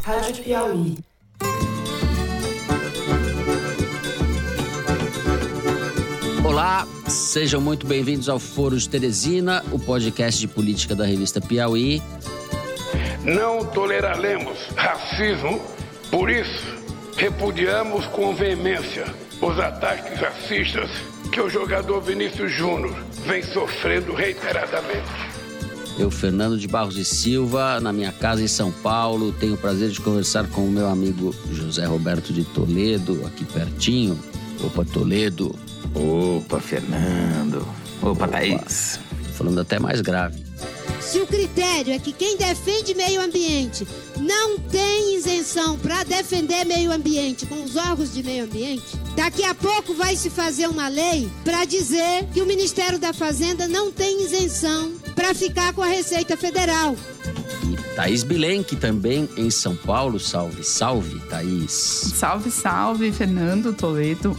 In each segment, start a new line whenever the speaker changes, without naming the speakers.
Rádio Piauí.
Olá, sejam muito bem-vindos ao Foro de Teresina, o podcast de política da revista Piauí.
Não toleraremos racismo, por isso repudiamos com veemência os ataques racistas que o jogador Vinícius Júnior vem sofrendo reiteradamente.
Eu, Fernando de Barros e Silva, na minha casa em São Paulo, tenho o prazer de conversar com o meu amigo José Roberto de Toledo, aqui pertinho. Opa, Toledo.
Opa, Fernando. Opa, Thaís.
Falando até mais grave.
Se o critério é que quem defende meio ambiente não tem isenção para defender meio ambiente com os órgãos de meio ambiente, daqui a pouco vai se fazer uma lei para dizer que o Ministério da Fazenda não tem isenção para ficar com a Receita Federal.
E Thaís Bilenque também em São Paulo. Salve, salve, Thaís.
Salve, salve, Fernando, Toledo.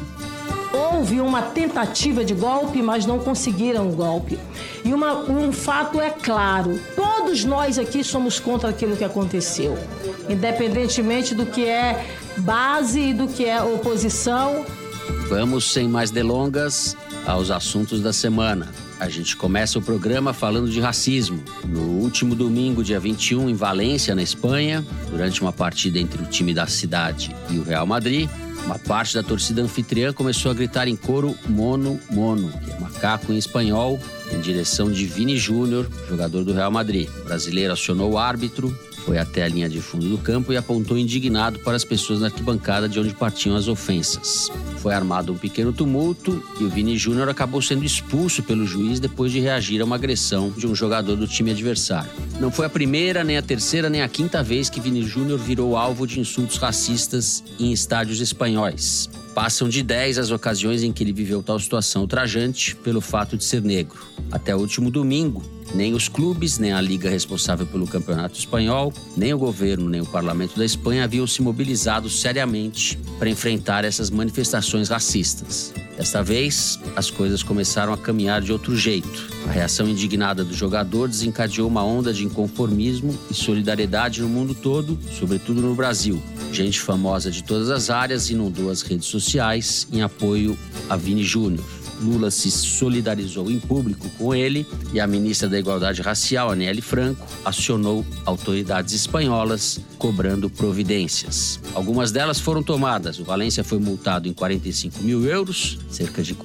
Houve uma tentativa de golpe, mas não conseguiram o golpe. E um fato é claro, todos nós aqui somos contra aquilo que aconteceu, independentemente do que é base e do que é oposição.
Vamos, sem mais delongas, aos assuntos da semana. A gente começa o programa falando de racismo. No último domingo, dia 21, em Valência, na Espanha, durante uma partida entre o time da cidade e o Real Madrid, uma parte da torcida anfitriã começou a gritar em coro "Mono, Mono", que é macaco em espanhol, em direção de Vini Júnior, jogador do Real Madrid. O brasileiro acionou o árbitro, foi até a linha de fundo do campo e apontou indignado para as pessoas na arquibancada de onde partiam as ofensas. Foi armado um pequeno tumulto e o Vini Júnior acabou sendo expulso pelo juiz depois de reagir a uma agressão de um jogador do time adversário. Não foi a primeira, nem a terceira, nem a quinta vez que Vini Júnior virou alvo de insultos racistas em estádios espanhóis. Passam de 10 as ocasiões em que ele viveu tal situação ultrajante pelo fato de ser negro. Até o último domingo, nem os clubes, nem a liga responsável pelo campeonato espanhol, nem o governo, nem o parlamento da Espanha haviam se mobilizado seriamente para enfrentar essas manifestações racistas. Desta vez, as coisas começaram a caminhar de outro jeito. A reação indignada do jogador desencadeou uma onda de inconformismo e solidariedade no mundo todo, sobretudo no Brasil. Gente famosa de todas as áreas inundou as redes sociais em apoio a Vini Júnior. Lula se solidarizou em público com ele e a ministra da Igualdade Racial, Aniele Franco, acionou autoridades espanholas cobrando providências. Algumas delas foram tomadas. O Valência foi multado em 45 mil euros, cerca de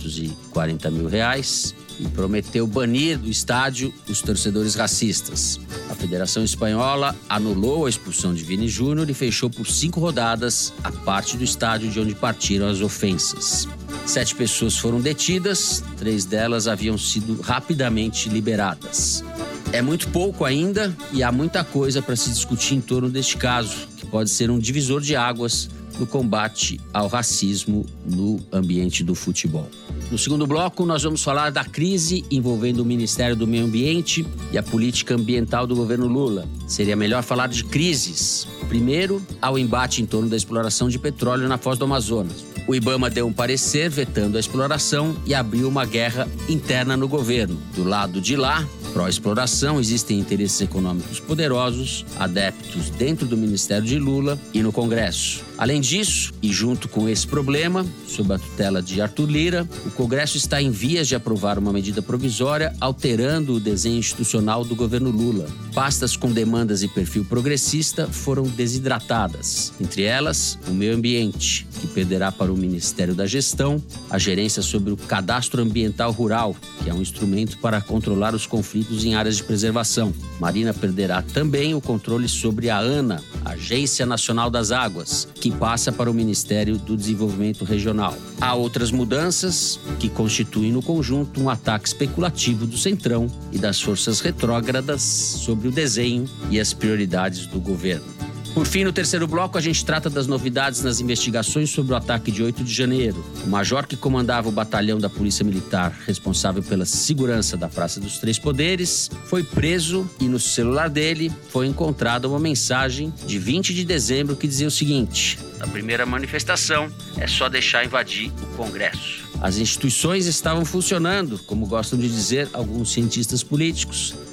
240 mil reais, e prometeu banir do estádio os torcedores racistas. A Federação Espanhola anulou a expulsão de Vini Júnior e fechou por 5 rodadas a parte do estádio de onde partiram as ofensas. 7 pessoas foram detidas, 3 delas haviam sido rapidamente liberadas. É muito pouco ainda e há muita coisa para se discutir em torno deste caso, que pode ser um divisor de águas no combate ao racismo no ambiente do futebol. No segundo bloco, nós vamos falar da crise envolvendo o Ministério do Meio Ambiente e a política ambiental do governo Lula. Seria melhor falar de crises. Primeiro, há o embate em torno da exploração de petróleo na Foz do Amazonas. O IBAMA deu um parecer vetando a exploração e abriu uma guerra interna no governo. Do lado de lá, pró-exploração, existem interesses econômicos poderosos, adeptos dentro do Ministério de Lula e no Congresso. Além disso, e junto com esse problema, sob a tutela de Arthur Lira, o Congresso está em vias de aprovar uma medida provisória alterando o desenho institucional do governo Lula. Pastas com demandas e perfil progressista foram desidratadas. Entre elas, o meio ambiente, que perderá para o Ministério da Gestão a gerência sobre o Cadastro Ambiental Rural, que é um instrumento para controlar os conflitos em áreas de preservação. Marina perderá também o controle sobre a ANA, Agência Nacional das Águas, que passa para o Ministério do Desenvolvimento Regional. Há outras mudanças que constituem no conjunto um ataque especulativo do Centrão e das forças retrógradas sobre o desenho e as prioridades do governo. Por fim, no terceiro bloco, a gente trata das novidades nas investigações sobre o ataque de 8 de janeiro. O major que comandava o batalhão da Polícia Militar, responsável pela segurança da Praça dos Três Poderes, foi preso e no celular dele foi encontrada uma mensagem de 20 de dezembro que dizia o seguinte: "A primeira manifestação é só deixar invadir o Congresso." As instituições estavam funcionando, como gostam de dizer alguns cientistas políticos,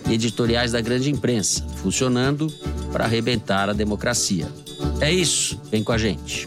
e editoriais da grande imprensa, funcionando para arrebentar a democracia. É isso, vem com a gente.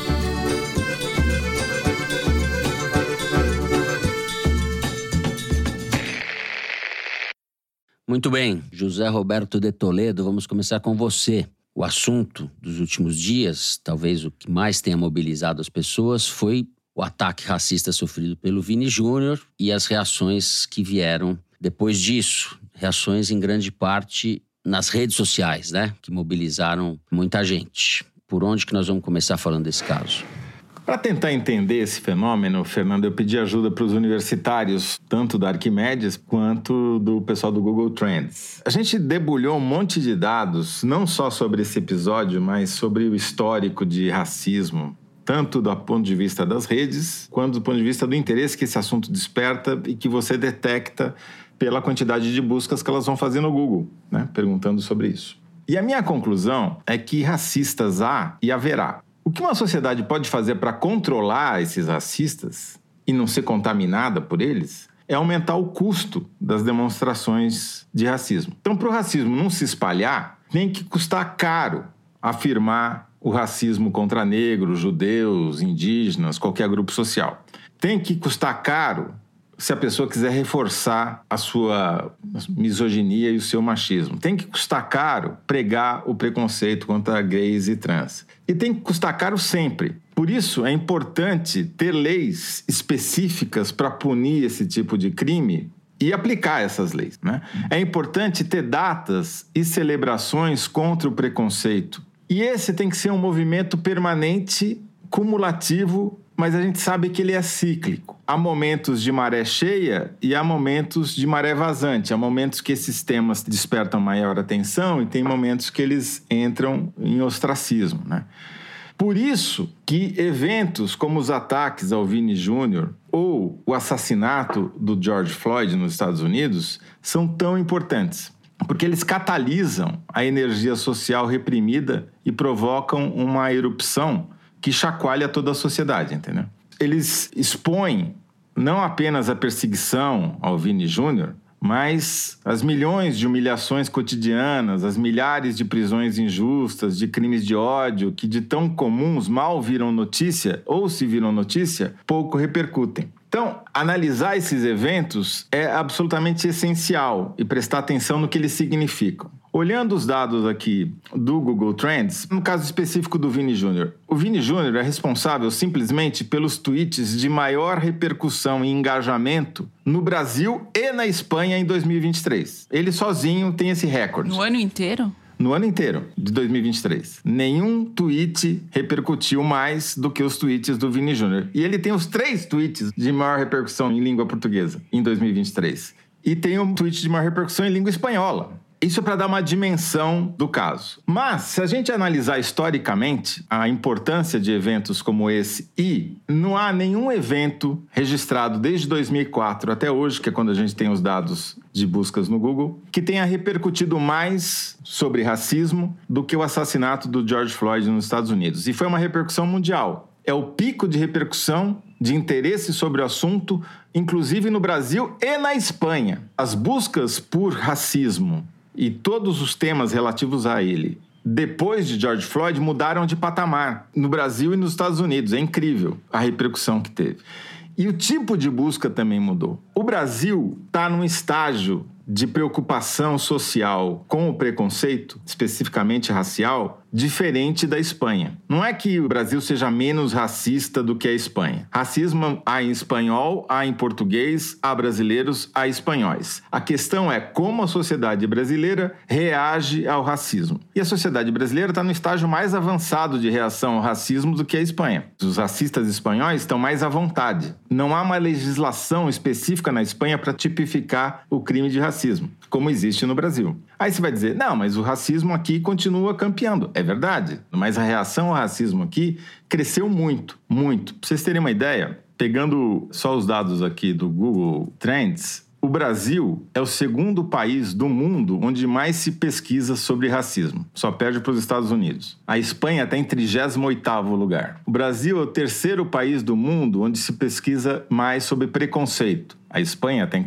Muito bem, José Roberto de Toledo, vamos começar com você. O assunto dos últimos dias, talvez o que mais tenha mobilizado as pessoas, foi o ataque racista sofrido pelo Vini Júnior e as reações que vieram depois disso. Reações em grande parte nas redes sociais, né? Que mobilizaram muita gente. Por onde que nós vamos começar falando desse caso?
Para tentar entender esse fenômeno, Fernando, eu pedi ajuda para os universitários, tanto da Arquimedes quanto do pessoal do Google Trends. A gente debulhou um monte de dados, não só sobre esse episódio, mas sobre o histórico de racismo, tanto do ponto de vista das redes, quanto do ponto de vista do interesse que esse assunto desperta e que você detecta pela quantidade de buscas que elas vão fazer no Google, né? Perguntando sobre isso. E a minha conclusão é que racistas há e haverá. O que uma sociedade pode fazer para controlar esses racistas e não ser contaminada por eles é aumentar o custo das demonstrações de racismo. Então, para o racismo não se espalhar, tem que custar caro afirmar o racismo contra negros, judeus, indígenas, qualquer grupo social. Tem que custar caro se a pessoa quiser reforçar a sua misoginia e o seu machismo. Tem que custar caro pregar o preconceito contra gays e trans. E tem que custar caro sempre. Por isso, é importante ter leis específicas para punir esse tipo de crime e aplicar essas leis, né? É importante ter datas e celebrações contra o preconceito. E esse tem que ser um movimento permanente, cumulativo, mas a gente sabe que ele é cíclico. Há momentos de maré cheia e há momentos de maré vazante. Há momentos que esses temas despertam maior atenção e tem momentos que eles entram em ostracismo, né? Por isso que eventos como os ataques ao Vini Júnior ou o assassinato do George Floyd nos Estados Unidos são tão importantes. Porque eles catalisam a energia social reprimida e provocam uma erupção que chacoalha toda a sociedade, entendeu? Eles expõem não apenas a perseguição ao Vini Júnior, mas as milhões de humilhações cotidianas, as milhares de prisões injustas, de crimes de ódio, que de tão comuns mal viram notícia, ou se viram notícia, pouco repercutem. Então, analisar esses eventos é absolutamente essencial e prestar atenção no que eles significam. Olhando os dados aqui do Google Trends, no caso específico do Vini Júnior, o Vini Júnior é responsável simplesmente pelos tweets de maior repercussão e engajamento no Brasil e na Espanha em 2023. Ele sozinho tem esse recorde.
No ano inteiro?
No ano inteiro de 2023. Nenhum tweet repercutiu mais do que os tweets do Vini Júnior. E ele tem os 3 tweets de maior repercussão em língua portuguesa em 2023. E tem um tweet de maior repercussão em língua espanhola. Isso é para dar uma dimensão do caso. Mas, se a gente analisar historicamente a importância de eventos como esse, e não há nenhum evento registrado desde 2004 até hoje, que é quando a gente tem os dados de buscas no Google, que tenha repercutido mais sobre racismo do que o assassinato do George Floyd nos Estados Unidos. E foi uma repercussão mundial. É o pico de repercussão, de interesse sobre o assunto, inclusive no Brasil e na Espanha. As buscas por racismo e todos os temas relativos a ele, depois de George Floyd, mudaram de patamar no Brasil e nos Estados Unidos. É incrível a repercussão que teve. E o tipo de busca também mudou. O Brasil está num estágio de preocupação social com o preconceito, especificamente racial, diferente da Espanha. Não é que o Brasil seja menos racista do que a Espanha. Racismo há em espanhol, há em português, há brasileiros, há espanhóis. A questão é como a sociedade brasileira reage ao racismo. E a sociedade brasileira está no estágio mais avançado de reação ao racismo do que a Espanha. Os racistas espanhóis estão mais à vontade. Não há uma legislação específica na Espanha para tipificar o crime de racismo, como existe no Brasil. Aí você vai dizer, não, mas o racismo aqui continua campeando. É verdade, mas a reação ao racismo aqui cresceu muito, muito. Para vocês terem uma ideia, pegando só os dados aqui do Google Trends, o Brasil é o segundo país do mundo onde mais se pesquisa sobre racismo. Só perde para os Estados Unidos. A Espanha está em 38º lugar. O Brasil é o terceiro país do mundo onde se pesquisa mais sobre preconceito. A Espanha está em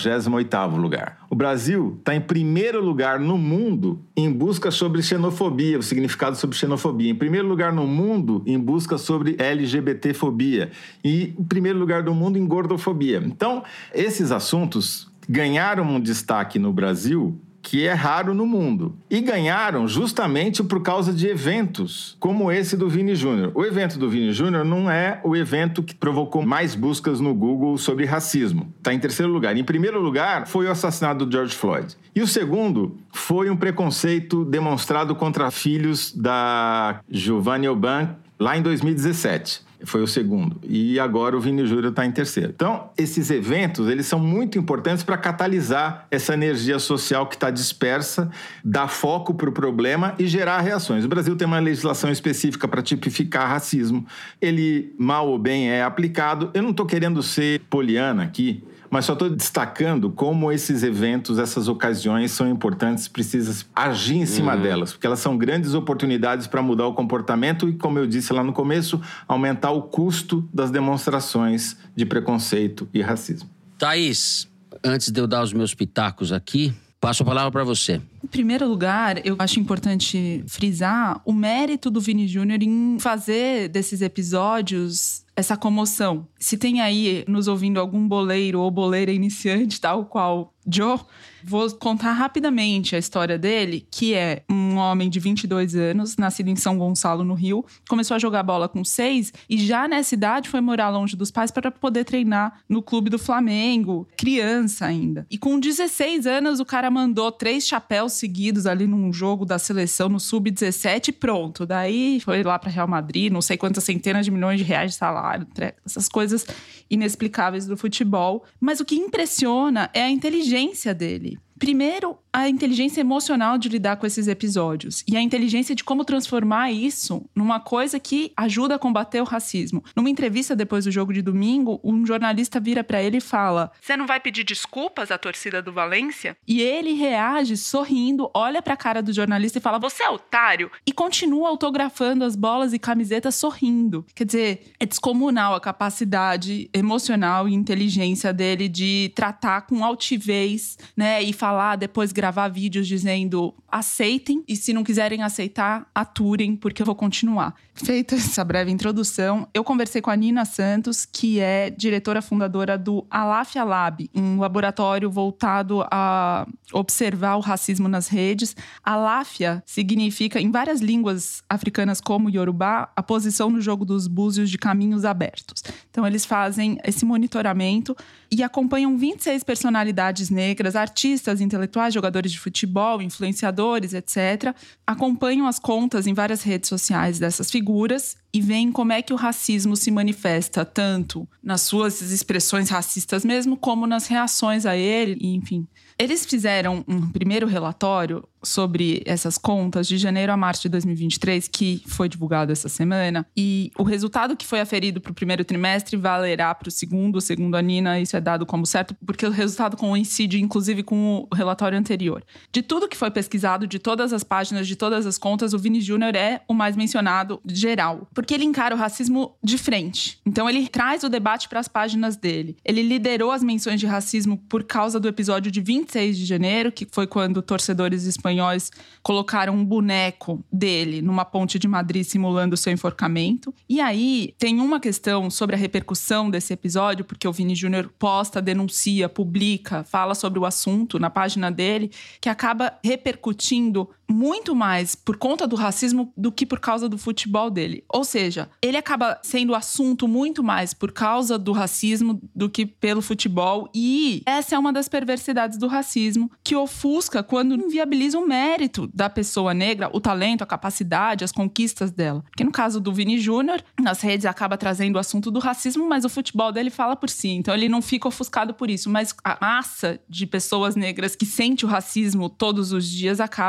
48º lugar. O Brasil está em primeiro lugar no mundo em busca sobre xenofobia, o significado sobre xenofobia. Em primeiro lugar no mundo em busca sobre LGBTfobia. E em primeiro lugar do mundo em gordofobia. Então, esses assuntos ganharam um destaque no Brasil que é raro no mundo. E ganharam justamente por causa de eventos como esse do Vini Júnior. O evento do Vini Júnior não é o evento que provocou mais buscas no Google sobre racismo. Está em terceiro lugar. Em primeiro lugar foi o assassinato do George Floyd. E o segundo foi um preconceito demonstrado contra filhos da Giovanni Oban lá em 2017. Foi o segundo. E agora o Vini Júnior está em terceiro. Então, esses eventos, eles são muito importantes para catalisar essa energia social que está dispersa, dar foco para o problema e gerar reações. O Brasil tem uma legislação específica para tipificar racismo. Ele, mal ou bem, é aplicado. Eu não estou querendo ser poliana aqui, mas só estou destacando como esses eventos, essas ocasiões são importantes, precisa agir em cima delas, porque elas são grandes oportunidades para mudar o comportamento e, como eu disse lá no começo, aumentar o custo das demonstrações de preconceito e racismo.
Thaís, antes de eu dar os meus pitacos aqui, passo a palavra para você.
Em primeiro lugar, eu acho importante frisar o mérito do Vini Júnior em fazer desses episódios essa comoção. Se tem aí nos ouvindo algum boleiro ou boleira iniciante, tal qual Joe, vou contar rapidamente a história dele, que é um homem de 22 anos, nascido em São Gonçalo, no Rio, começou a jogar bola com 6 e já nessa idade foi morar longe dos pais para poder treinar no clube do Flamengo, criança ainda. E com 16 anos o cara mandou 3 chapéus seguidos ali num jogo da seleção no Sub-17 e pronto. Daí foi lá para Real Madrid, não sei quantas centenas de milhões de reais de salário, essas coisas inexplicáveis do futebol. Mas o que impressiona é a inteligência dele. Primeiro, a inteligência emocional de lidar com esses episódios e a inteligência de como transformar isso numa coisa que ajuda a combater o racismo. Numa entrevista depois do jogo de domingo, um jornalista vira pra ele e fala: "Você não vai pedir desculpas à torcida do Valência?" E ele reage sorrindo, olha pra cara do jornalista e fala: "Você é otário?" E continua autografando as bolas e camisetas sorrindo. Quer dizer, é descomunal a capacidade emocional e inteligência dele de tratar com altivez, né? E falar, depois gravar vídeos dizendo: aceitem, e se não quiserem aceitar, aturem, porque eu vou continuar. Feita essa breve introdução, eu conversei com a Nina Santos, que é diretora fundadora do Alafia Lab, um laboratório voltado a observar o racismo nas redes. Alafia significa, em várias línguas africanas como Yorubá, a posição no jogo dos búzios de caminhos abertos. Então eles fazem esse monitoramento e acompanham 26 personalidades negras, artistas, intelectuais, jogadores de futebol, influenciadores, etc. Acompanham as contas em várias redes sociais dessas figuras e veem como é que o racismo se manifesta tanto nas suas expressões racistas mesmo, como nas reações a ele, enfim. Eles fizeram um primeiro relatório sobre essas contas de janeiro a março de 2023, que foi divulgado essa semana. E o resultado que foi aferido para o primeiro trimestre valerá para o segundo. Segundo a Nina, isso é dado como certo, porque o resultado coincide, inclusive, com o relatório anterior. De tudo que foi pesquisado, de todas as páginas, de todas as contas, o Vini Júnior é o mais mencionado geral. Porque ele encara o racismo de frente. Então, ele traz o debate para as páginas dele. Ele liderou as menções de racismo por causa do episódio de 26 de janeiro, que foi quando torcedores espanhóis colocaram um boneco dele numa ponte de Madrid simulando seu enforcamento. E aí tem uma questão sobre a repercussão desse episódio, porque o Vini Júnior posta, denuncia, publica, fala sobre o assunto na página dele, que acaba repercutindo muito mais por conta do racismo do que por causa do futebol dele. Ou seja, ele acaba sendo assunto muito mais por causa do racismo do que pelo futebol. E essa é uma das perversidades do racismo, que ofusca quando inviabiliza o mérito da pessoa negra, o talento, a capacidade, as conquistas dela. Porque no caso do Vini Júnior, nas redes acaba trazendo o assunto do racismo, mas o futebol dele fala por si. Então ele não fica ofuscado por isso. Mas a massa de pessoas negras que sente o racismo todos os dias acaba, sim,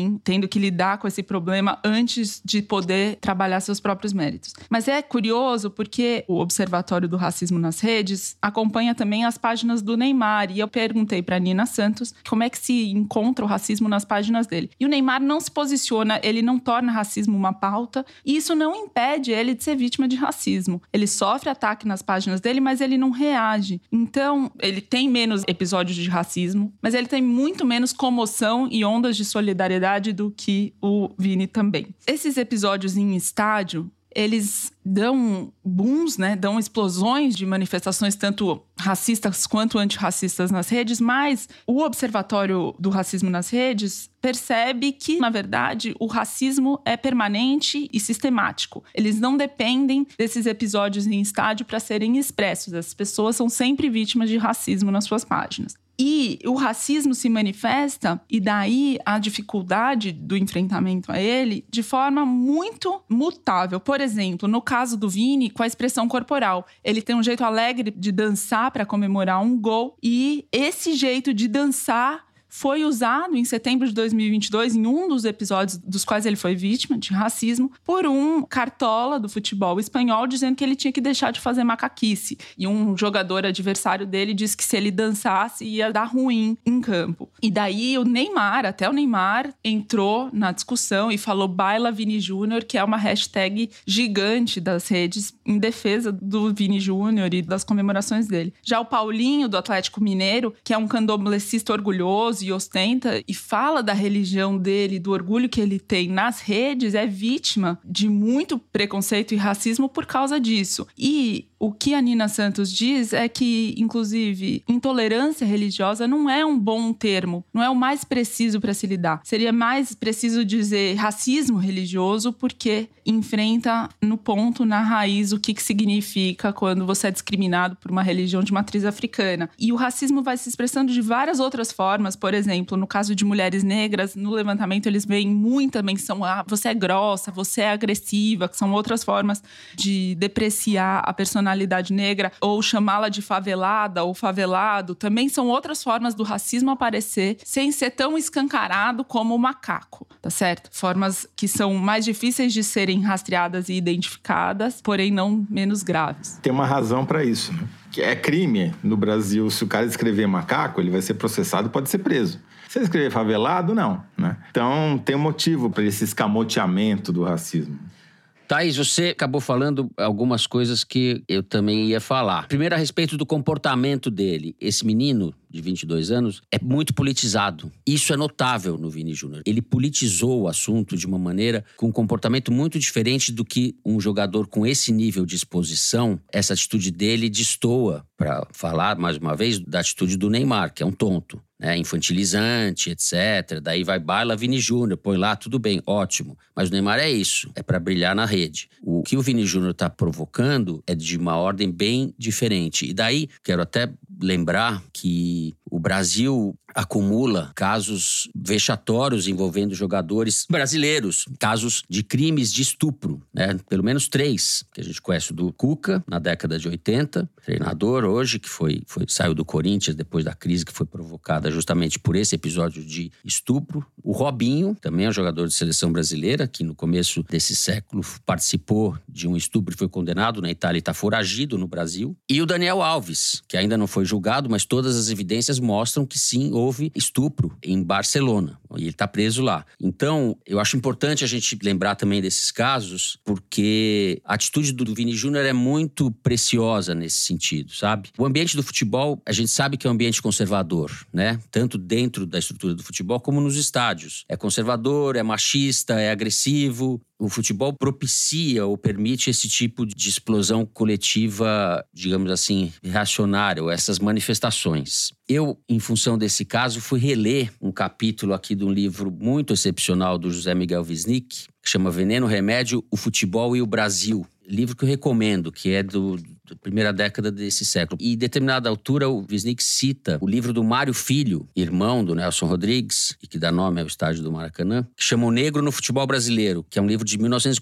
também tendo que lidar com esse problema antes de poder trabalhar seus próprios méritos. Mas é curioso porque o Observatório do Racismo nas Redes acompanha também as páginas do Neymar. E eu perguntei para Nina Santos como é que se encontra o racismo nas páginas dele. E o Neymar não se posiciona, ele não torna racismo uma pauta. E isso não impede ele de ser vítima de racismo. Ele sofre ataque nas páginas dele, mas ele não reage. Então, ele tem menos episódios de racismo, mas ele tem muito menos comoção e ondas de solidariedade do que o Vini também. Esses episódios em estádio, eles dão booms, né? Dão explosões de manifestações tanto racistas quanto antirracistas nas redes, mas o Observatório do Racismo nas Redes percebe que, na verdade, o racismo é permanente e sistemático. Eles não dependem desses episódios em estádio para serem expressos. As pessoas são sempre vítimas de racismo nas suas páginas. E o racismo se manifesta, e daí a dificuldade do enfrentamento a ele, de forma muito mutável. Por exemplo, no caso do Vini, com a expressão corporal. Ele tem um jeito alegre de dançar para comemorar um gol, e esse jeito de dançar foi usado em setembro de 2022, em um dos episódios dos quais ele foi vítima de racismo, por um cartola do futebol espanhol dizendo que ele tinha que deixar de fazer macaquice. E um jogador adversário dele disse que se ele dançasse ia dar ruim em campo. E daí o Neymar, até o Neymar, entrou na discussão e falou Baila Vini Júnior, que é uma hashtag gigante das redes em defesa do Vini Júnior e das comemorações dele. Já o Paulinho, do Atlético Mineiro, que é um candomblessista orgulhoso e ostenta e fala da religião dele, do orgulho que ele tem nas redes, é vítima de muito preconceito e racismo por causa disso. E o que a Nina Santos diz é que, inclusive, intolerância religiosa não é um bom termo, não é o mais preciso para se lidar. Seria mais preciso dizer racismo religioso, porque enfrenta no ponto, na raiz, o que significa quando você é discriminado por uma religião de matriz africana. E o racismo vai se expressando de várias outras formas. Por exemplo, no caso de mulheres negras, no levantamento eles veem muita menção a você é grossa, você é agressiva, que são outras formas de depreciar a personalidade negra, ou chamá-la de favelada ou favelado, também são outras formas do racismo aparecer sem ser tão escancarado como o macaco, tá certo? Formas que são mais difíceis de serem rastreadas e identificadas, porém não menos graves.
Tem uma razão para isso, né? Que é crime no Brasil. Se o cara escrever macaco, ele vai ser processado, pode ser preso. Se ele escrever favelado, não, né? Então tem um motivo para esse escamoteamento do racismo.
Thaís, você acabou falando algumas coisas que eu também ia falar. Primeiro, a respeito do comportamento dele. Esse menino de 22 anos é muito politizado. Isso é notável no Vini Júnior. Ele politizou o assunto de uma maneira, com um comportamento muito diferente do que um jogador com esse nível de exposição. Essa atitude dele destoa, para falar mais uma vez, da atitude do Neymar, que é um tonto, né? Infantilizante, etc. Daí vai baila Vini Júnior, põe lá, tudo bem, ótimo. Mas o Neymar é isso, é para brilhar na rede. O que o Vini Júnior está provocando é de uma ordem bem diferente. E daí, quero até lembrar que o Brasil acumula casos vexatórios envolvendo jogadores brasileiros, casos de crimes de estupro, né? Pelo menos 3, que a gente conhece: do Cuca, na década de 80, treinador hoje, que saiu do Corinthians depois da crise que foi provocada justamente por esse episódio de estupro. O Robinho, também é um jogador de seleção brasileira, que no começo desse século participou de um estupro e foi condenado na Itália e está foragido no Brasil. E o Daniel Alves, que ainda não foi julgado, mas todas as evidências mostram que sim, houve estupro em Barcelona. E ele está preso lá. Então, eu acho importante a gente lembrar também desses casos, porque a atitude do Vini Júnior é muito preciosa nesse sentido, sabe? O ambiente do futebol, a gente sabe que é um ambiente conservador, né? Tanto dentro da estrutura do futebol como nos estádios. É conservador, é machista, é agressivo. O futebol propicia ou permite esse tipo de explosão coletiva, digamos assim, reacionária, ou essas manifestações. Eu, em função desse caso, fui reler um capítulo aqui de um livro muito excepcional do José Miguel Wisnik, que chama Veneno, Remédio, o Futebol e o Brasil. Livro que eu recomendo, que é da primeira década desse século. E, em determinada altura, o Wisnik cita o livro do Mário Filho, irmão do Nelson Rodrigues, e que dá nome ao estádio do Maracanã, que chama O Negro no Futebol Brasileiro, que é um livro de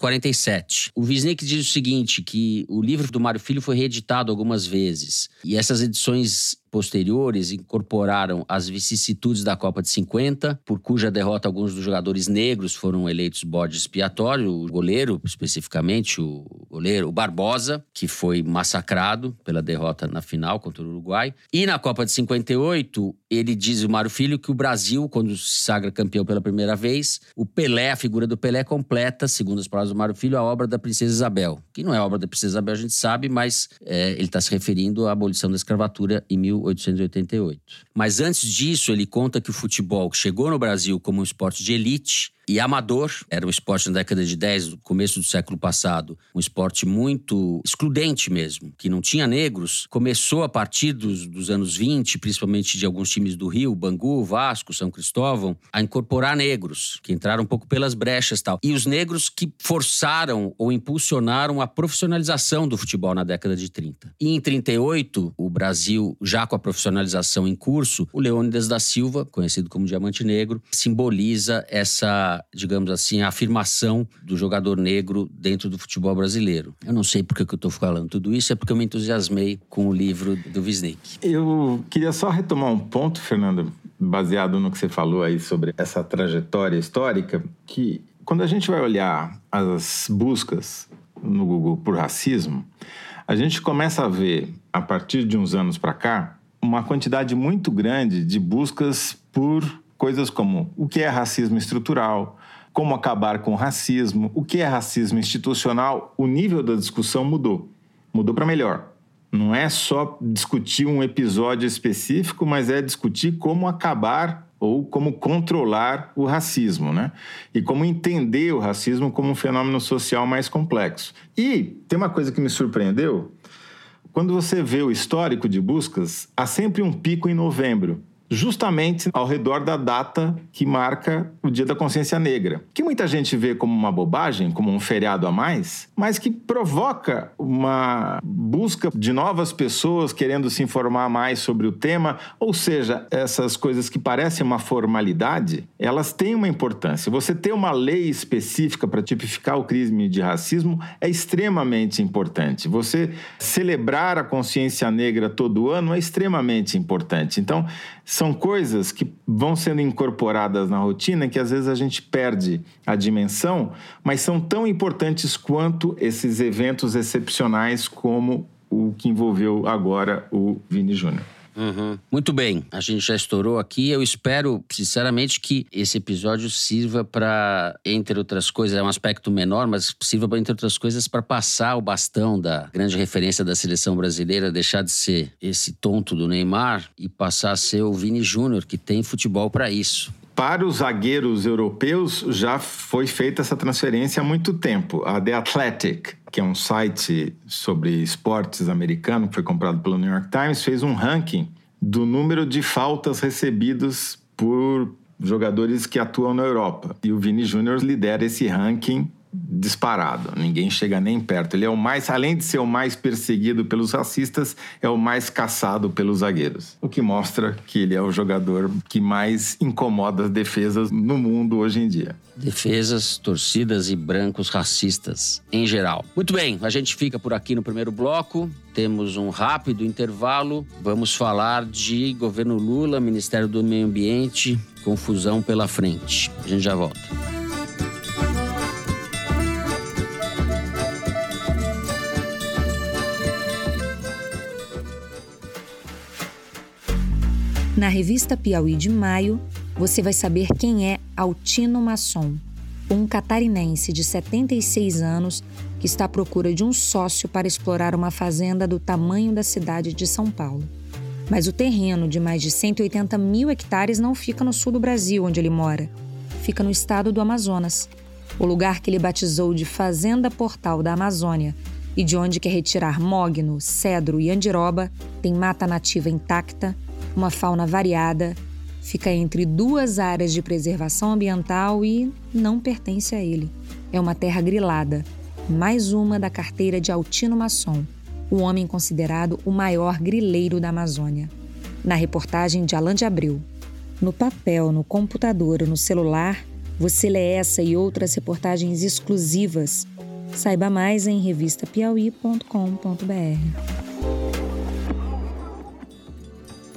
1947. O Wisnik diz o seguinte, que o livro do Mário Filho foi reeditado algumas vezes. E essas edições posteriores incorporaram as vicissitudes da Copa de 50, por cuja derrota alguns dos jogadores negros foram eleitos bode expiatório. O goleiro, especificamente, o Barbosa, que foi massacrado pela derrota na final contra o Uruguai. E na Copa de 58, ele diz, o Mário Filho, que o Brasil, quando se sagra campeão pela primeira vez, o Pelé, a figura do Pelé, completa, segundo as palavras do Mário Filho, a obra da Princesa Isabel. Que não é a obra da Princesa Isabel, a gente sabe, mas ele está se referindo à abolição da escravatura em 1888. Mas antes disso, ele conta que o futebol chegou no Brasil como um esporte de elite e amador, era um esporte na década de 10, no começo do século passado, um esporte muito excludente mesmo, que não tinha negros. Começou a partir dos anos 20, principalmente de alguns times do Rio, Bangu, Vasco, São Cristóvão, a incorporar negros, que entraram um pouco pelas brechas e tal. E os negros que forçaram ou impulsionaram a profissionalização do futebol na década de 30. E em 38, o Brasil, já com a profissionalização em curso, o Leônidas da Silva, conhecido como Diamante Negro, simboliza essa, digamos assim, a afirmação do jogador negro dentro do futebol brasileiro. Eu não sei por que eu estou falando tudo isso, é porque eu me entusiasmei com o livro do Wisnik.
Eu queria só retomar um ponto, Fernando, baseado no que você falou aí sobre essa trajetória histórica, que quando a gente vai olhar as buscas no Google por racismo, a gente começa a ver, a partir de uns anos para cá, uma quantidade muito grande de buscas por coisas como o que é racismo estrutural, como acabar com o racismo, o que é racismo institucional. O nível da discussão mudou para melhor. Não é só discutir um episódio específico, mas é discutir como acabar ou como controlar o racismo, né? E como entender o racismo como um fenômeno social mais complexo. E tem uma coisa que me surpreendeu, quando você vê o histórico de buscas, há sempre um pico em novembro, justamente ao redor da data que marca o Dia da Consciência Negra, que muita gente vê como uma bobagem, como um feriado a mais, mas que provoca uma busca de novas pessoas querendo se informar mais sobre o tema. Ou seja, essas coisas que parecem uma formalidade, elas têm uma importância. Você ter uma lei específica para tipificar o crime de racismo é extremamente importante. Você celebrar a consciência negra todo ano é extremamente importante. Então, são coisas que vão sendo incorporadas na rotina que às vezes a gente perde a dimensão, mas são tão importantes quanto esses eventos excepcionais como o que envolveu agora o Vini Júnior.
Uhum. Muito bem, a gente já estourou aqui. Eu espero, sinceramente, que esse episódio sirva para, entre outras coisas, é um aspecto menor, mas sirva, entre outras coisas, para passar o bastão da grande referência da seleção brasileira, deixar de ser esse tonto do Neymar e passar a ser o Vini Júnior, que tem futebol para isso.
Para os zagueiros europeus, já foi feita essa transferência há muito tempo. A The Athletic, que é um site sobre esportes americano, que foi comprado pelo New York Times, fez um ranking do número de faltas recebidas por jogadores que atuam na Europa. E o Vini Júnior lidera esse ranking disparado. Ninguém chega nem perto. Ele é o mais, além de ser o mais perseguido pelos racistas, é o mais caçado pelos zagueiros. O que mostra que ele é o jogador que mais incomoda as defesas no mundo hoje em dia.
Defesas, torcidas e brancos racistas em geral. Muito bem, a gente fica por aqui no primeiro bloco. Temos um rápido intervalo. Vamos falar de governo Lula, Ministério do Meio Ambiente, confusão pela frente. A gente já volta.
Na revista Piauí de maio, você vai saber quem é Altino Masson, um catarinense de 76 anos que está à procura de um sócio para explorar uma fazenda do tamanho da cidade de São Paulo. Mas o terreno de mais de 180 mil hectares não fica no sul do Brasil, onde ele mora. Fica no estado do Amazonas, o lugar que ele batizou de Fazenda Portal da Amazônia, e de onde quer retirar mogno, cedro e andiroba, tem mata nativa intacta, uma fauna variada, fica entre duas áreas de preservação ambiental e não pertence a ele. É uma terra grilada, mais uma da carteira de Altino Masson, o homem considerado o maior grileiro da Amazônia. Na reportagem de Alain de Abreu. No papel, no computador ou no celular, você lê essa e outras reportagens exclusivas. Saiba mais em revistapiauí.com.br.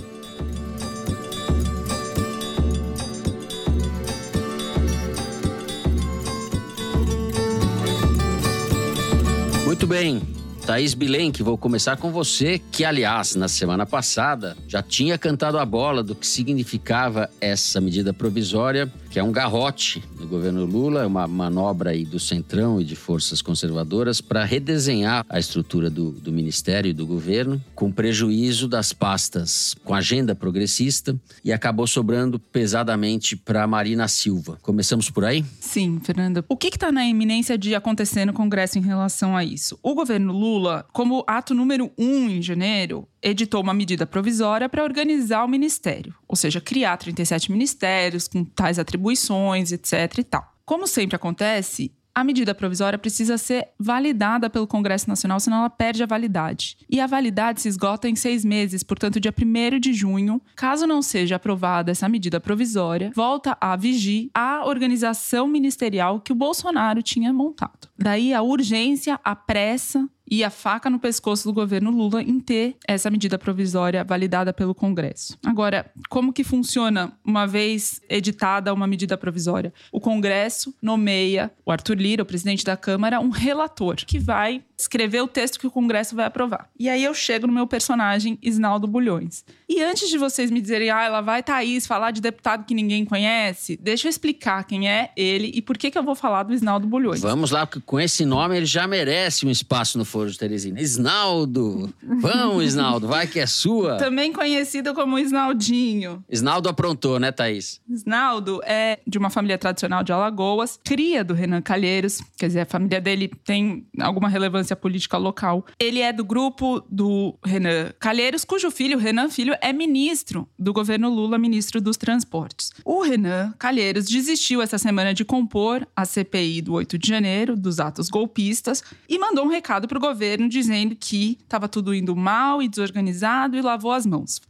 Muito bem. Thaís Bilenque, vou começar com você, que, aliás, na semana passada já tinha cantado a bola do que significava essa medida provisória, que é um garrote do governo Lula, uma manobra aí do Centrão e de forças conservadoras para redesenhar a estrutura do Ministério e do governo, com prejuízo das pastas com agenda progressista, e acabou sobrando pesadamente para Marina Silva. Começamos por aí?
Sim, Fernanda. O que está na iminência de acontecer no Congresso em relação a isso? O governo Lula, como ato número 1 em janeiro, editou uma medida provisória para organizar o ministério, ou seja, criar 37 ministérios com tais atribuições, etc. e tal. Como sempre acontece, a medida provisória precisa ser validada pelo Congresso Nacional, senão ela perde a validade. E a validade se esgota em 6 meses, portanto, dia 1º de junho. Caso não seja aprovada essa medida provisória, volta a vigir a organização ministerial que o Bolsonaro tinha montado. Daí a urgência, a pressa e a faca no pescoço do governo Lula em ter essa medida provisória validada pelo Congresso. Agora, como que funciona uma vez editada uma medida provisória? O Congresso nomeia o Arthur Lira, o presidente da Câmara, um relator que vai escrever o texto que o Congresso vai aprovar. E aí eu chego no meu personagem, Isnaldo Bulhões. E antes de vocês me dizerem, lá vai Thaís falar de deputado que ninguém conhece, deixa eu explicar quem é ele e por que eu vou falar do Isnaldo Bulhões.
Vamos lá, porque com esse nome ele já merece um espaço no Foro de Teresina. Isnaldo! Vamos, Isnaldo, vai que é sua!
Também conhecido como Isnaldinho.
Isnaldo aprontou, né, Thaís?
Isnaldo é de uma família tradicional de Alagoas, cria do Renan Calheiros, quer dizer, a família dele tem alguma relevância política local. Ele é do grupo do Renan Calheiros, cujo filho, Renan Filho, é ministro do governo Lula, ministro dos Transportes. O Renan Calheiros desistiu essa semana de compor a CPI do 8 de janeiro, dos atos golpistas, e mandou um recado para o governo dizendo que estava tudo indo mal e desorganizado e lavou as mãos.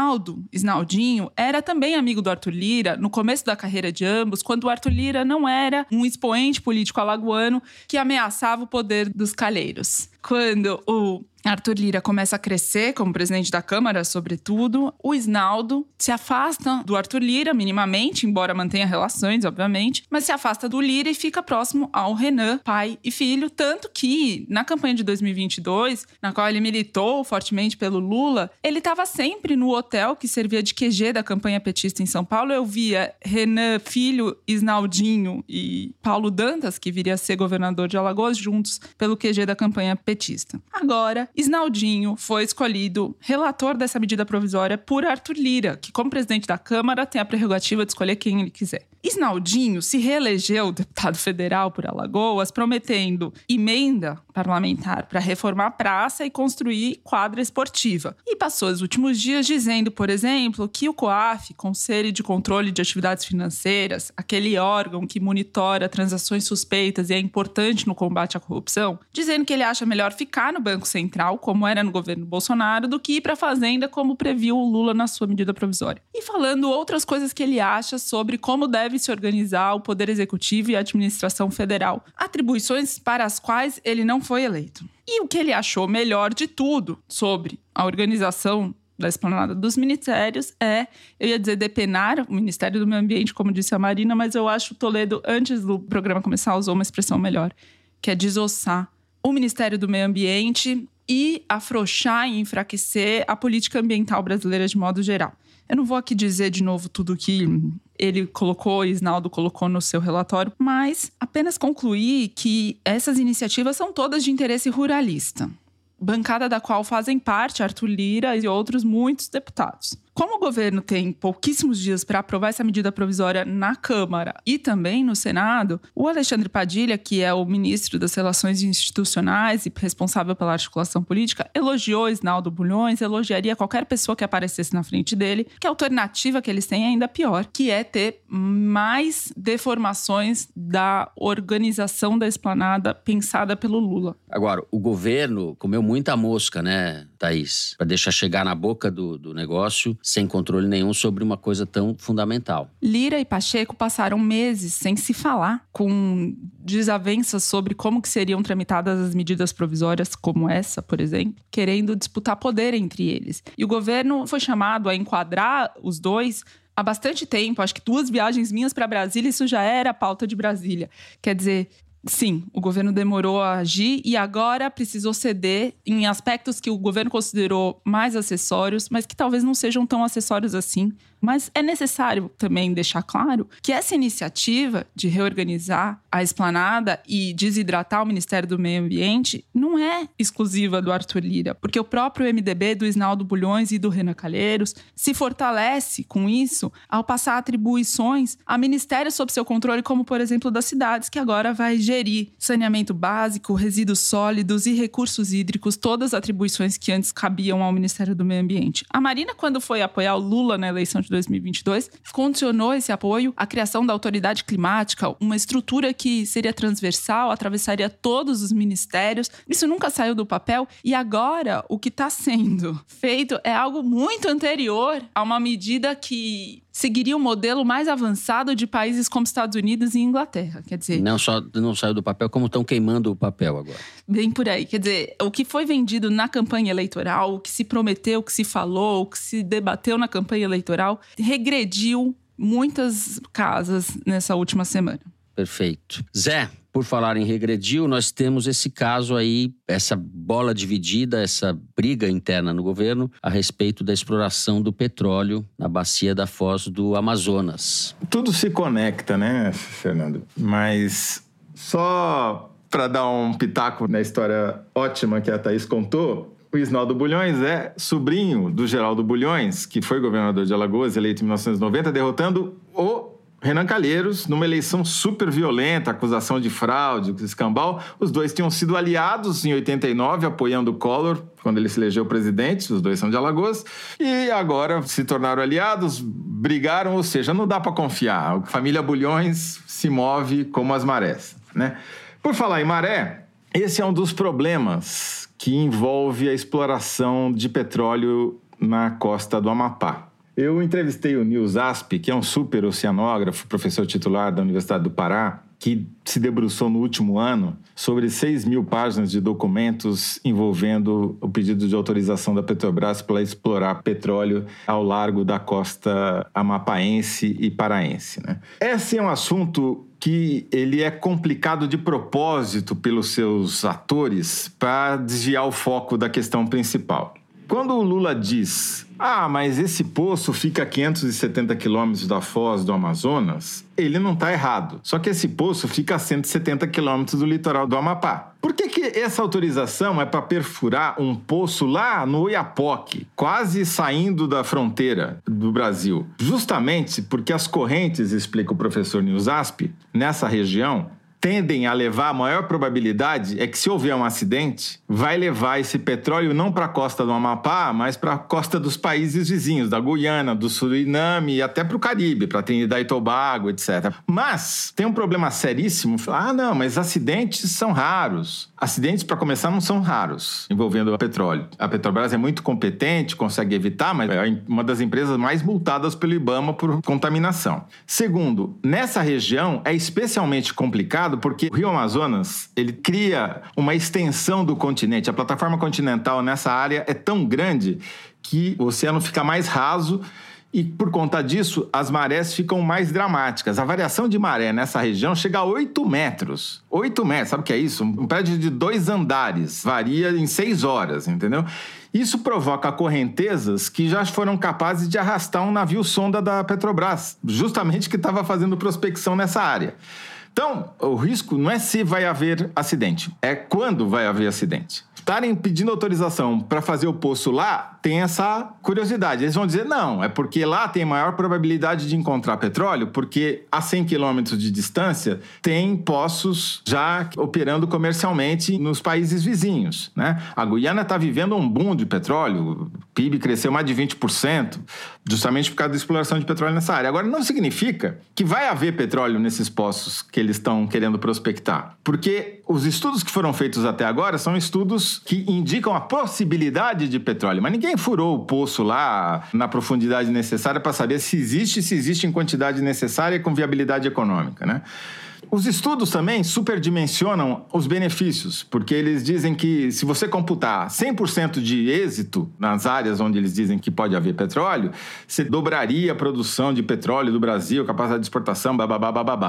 Isnaldinho, era também amigo do Arthur Lira no começo da carreira de ambos, quando o Arthur Lira não era um expoente político alagoano que ameaçava o poder dos Calheiros. Quando o Arthur Lira começa a crescer como presidente da Câmara, sobretudo, o Isnaldo se afasta do Arthur Lira minimamente, embora mantenha relações, obviamente, mas se afasta do Lira e fica próximo ao Renan, pai e filho, tanto que na campanha de 2022, na qual ele militou fortemente pelo Lula, ele estava sempre no hotel que servia de QG da campanha petista em São Paulo. Eu via Renan Filho, Isnaldinho e Paulo Dantas, que viria a ser governador de Alagoas, juntos pelo QG da campanha petista. Agora, Isnaldinho foi escolhido relator dessa medida provisória por Arthur Lira, que, como presidente da Câmara, tem a prerrogativa de escolher quem ele quiser. Isnaldinho se reelegeu deputado federal por Alagoas, prometendo emenda parlamentar para reformar a praça e construir quadra esportiva. E passou os últimos dias dizendo, por exemplo, que o COAF, Conselho de Controle de Atividades Financeiras, aquele órgão que monitora transações suspeitas e é importante no combate à corrupção, dizendo que ele acha melhor ficar no Banco Central, como era no governo Bolsonaro, do que ir para a Fazenda, como previu o Lula na sua medida provisória. E falando outras coisas que ele acha sobre como deve se organizar o Poder Executivo e a administração federal, atribuições para as quais ele não foi eleito. E o que ele achou melhor de tudo sobre a organização da esplanada dos ministérios eu ia dizer depenar o Ministério do Meio Ambiente, como disse a Marina, mas eu acho que o Toledo, antes do programa começar, usou uma expressão melhor, que é desossar o Ministério do Meio Ambiente e afrouxar e enfraquecer a política ambiental brasileira de modo geral. Eu não vou aqui dizer de novo tudo que ele colocou, Isnaldo colocou no seu relatório, mas apenas concluir que essas iniciativas são todas de interesse ruralista, bancada da qual fazem parte Arthur Lira e outros muitos deputados. Como o governo tem pouquíssimos dias para aprovar essa medida provisória na Câmara e também no Senado, o Alexandre Padilha, que é o ministro das Relações Institucionais e responsável pela articulação política, elogiou Isnaldo Bulhões, elogiaria qualquer pessoa que aparecesse na frente dele, que a alternativa que eles têm é ainda pior, que é ter mais deformações da organização da esplanada pensada pelo Lula.
Agora, o governo comeu muita mosca, né, Thaís? Para deixar chegar na boca do negócio sem controle nenhum sobre uma coisa tão fundamental.
Lira e Pacheco passaram meses sem se falar, com desavenças sobre como que seriam tramitadas as medidas provisórias como essa, por exemplo, querendo disputar poder entre eles. E o governo foi chamado a enquadrar os dois há bastante tempo. Acho que 2 viagens minhas para Brasília, isso já era a pauta de Brasília. Quer dizer, Sim, o governo demorou a agir e agora precisou ceder em aspectos que o governo considerou mais acessórios, mas que talvez não sejam tão acessórios assim. Mas é necessário também deixar claro que essa iniciativa de reorganizar a esplanada e desidratar o Ministério do Meio Ambiente não é exclusiva do Arthur Lira, porque o próprio MDB do Isnaldo Bulhões e do Renan Calheiros se fortalece com isso ao passar atribuições a ministérios sob seu controle, como, por exemplo, das cidades, que agora vai gerir saneamento básico, resíduos sólidos e recursos hídricos, todas as atribuições que antes cabiam ao Ministério do Meio Ambiente. A Marina, quando foi apoiar o Lula na eleição de 2022, condicionou esse apoio à criação da autoridade climática, uma estrutura que seria transversal, atravessaria todos os ministérios. Isso nunca saiu do papel e agora o que está sendo feito é algo muito anterior a uma medida que seguiria um modelo mais avançado de países como Estados Unidos e Inglaterra. Quer dizer,
não só não saiu do papel, como estão queimando o papel agora.
Bem por aí. Quer dizer, o que foi vendido na campanha eleitoral, o que se prometeu, o que se falou, o que se debateu na campanha eleitoral, regrediu muitas casas nessa última semana.
Perfeito. Zé, por falar em regrediu, nós temos esse caso aí, essa bola dividida, essa briga interna no governo a respeito da exploração do petróleo na bacia da Foz do Amazonas.
Tudo se conecta, né, Fernando? Mas só para dar um pitaco na história ótima que a Thaís contou, o Isnaldo Bulhões é sobrinho do Geraldo Bulhões, que foi governador de Alagoas, eleito em 1990, derrotando o Renan Calheiros, numa eleição super violenta, acusação de fraude, escambau. Os dois tinham sido aliados em 89, apoiando o Collor, quando ele se elegeu presidente, os dois são de Alagoas, e agora se tornaram aliados, brigaram, ou seja, não dá para confiar. A família Bulhões se move como as marés, né? Por falar em maré, esse é um dos problemas que envolve a exploração de petróleo na costa do Amapá. Eu entrevistei o Nils Asp, que é um super oceanógrafo, professor titular da Universidade do Pará, que se debruçou no último ano sobre 6.000 páginas de documentos envolvendo o pedido de autorização da Petrobras para explorar petróleo ao largo da costa amapaense e paraense, né? Esse é um assunto que ele é complicado de propósito pelos seus atores para desviar o foco da questão principal. Quando o Lula diz, mas esse poço fica a 570 quilômetros da Foz do Amazonas, ele não está errado. Só que esse poço fica a 170 quilômetros do litoral do Amapá. Por que essa autorização é para perfurar um poço lá no Oiapoque, quase saindo da fronteira do Brasil? Justamente porque as correntes, explica o professor Nils Asp, nessa região, tendem a levar, a maior probabilidade é que se houver um acidente, vai levar esse petróleo não para a costa do Amapá, mas para a costa dos países vizinhos, da Guiana, do Suriname e até para o Caribe, para Trinidad e Tobago, etc. Mas tem um problema seríssimo. Não, mas acidentes são raros. Acidentes, para começar, não são raros envolvendo o petróleo. A Petrobras é muito competente, consegue evitar, mas é uma das empresas mais multadas pelo IBAMA por contaminação. Segundo, nessa região é especialmente complicado porque o Rio Amazonas, ele cria uma extensão do continente. A plataforma continental nessa área é tão grande que o oceano fica mais raso e, por conta disso, as marés ficam mais dramáticas. A variação de maré nessa região chega a 8 metros. 8 metros, sabe o que é isso? Um prédio de 2 andares, varia em 6 horas, entendeu? Isso provoca correntezas que já foram capazes de arrastar um navio sonda da Petrobras, justamente que estava fazendo prospecção nessa área. Então, o risco não é se vai haver acidente, é quando vai haver acidente. Estarem pedindo autorização para fazer o poço lá, tem essa curiosidade. Eles vão dizer, não, é porque lá tem maior probabilidade de encontrar petróleo, porque a 100 quilômetros de distância tem poços já operando comercialmente nos países vizinhos, né? A Guiana está vivendo um boom de petróleo, o PIB cresceu mais de 20%, justamente por causa da exploração de petróleo nessa área. Agora, não significa que vai haver petróleo nesses poços que eles estão querendo prospectar, porque os estudos que foram feitos até agora são estudos que indicam a possibilidade de petróleo, mas ninguém furou o poço lá na profundidade necessária para saber se existe em quantidade necessária e com viabilidade econômica, né? Os estudos também superdimensionam os benefícios, porque eles dizem que se você computar 100% de êxito nas áreas onde eles dizem que pode haver petróleo, você dobraria a produção de petróleo do Brasil, capacidade de exportação, bababá.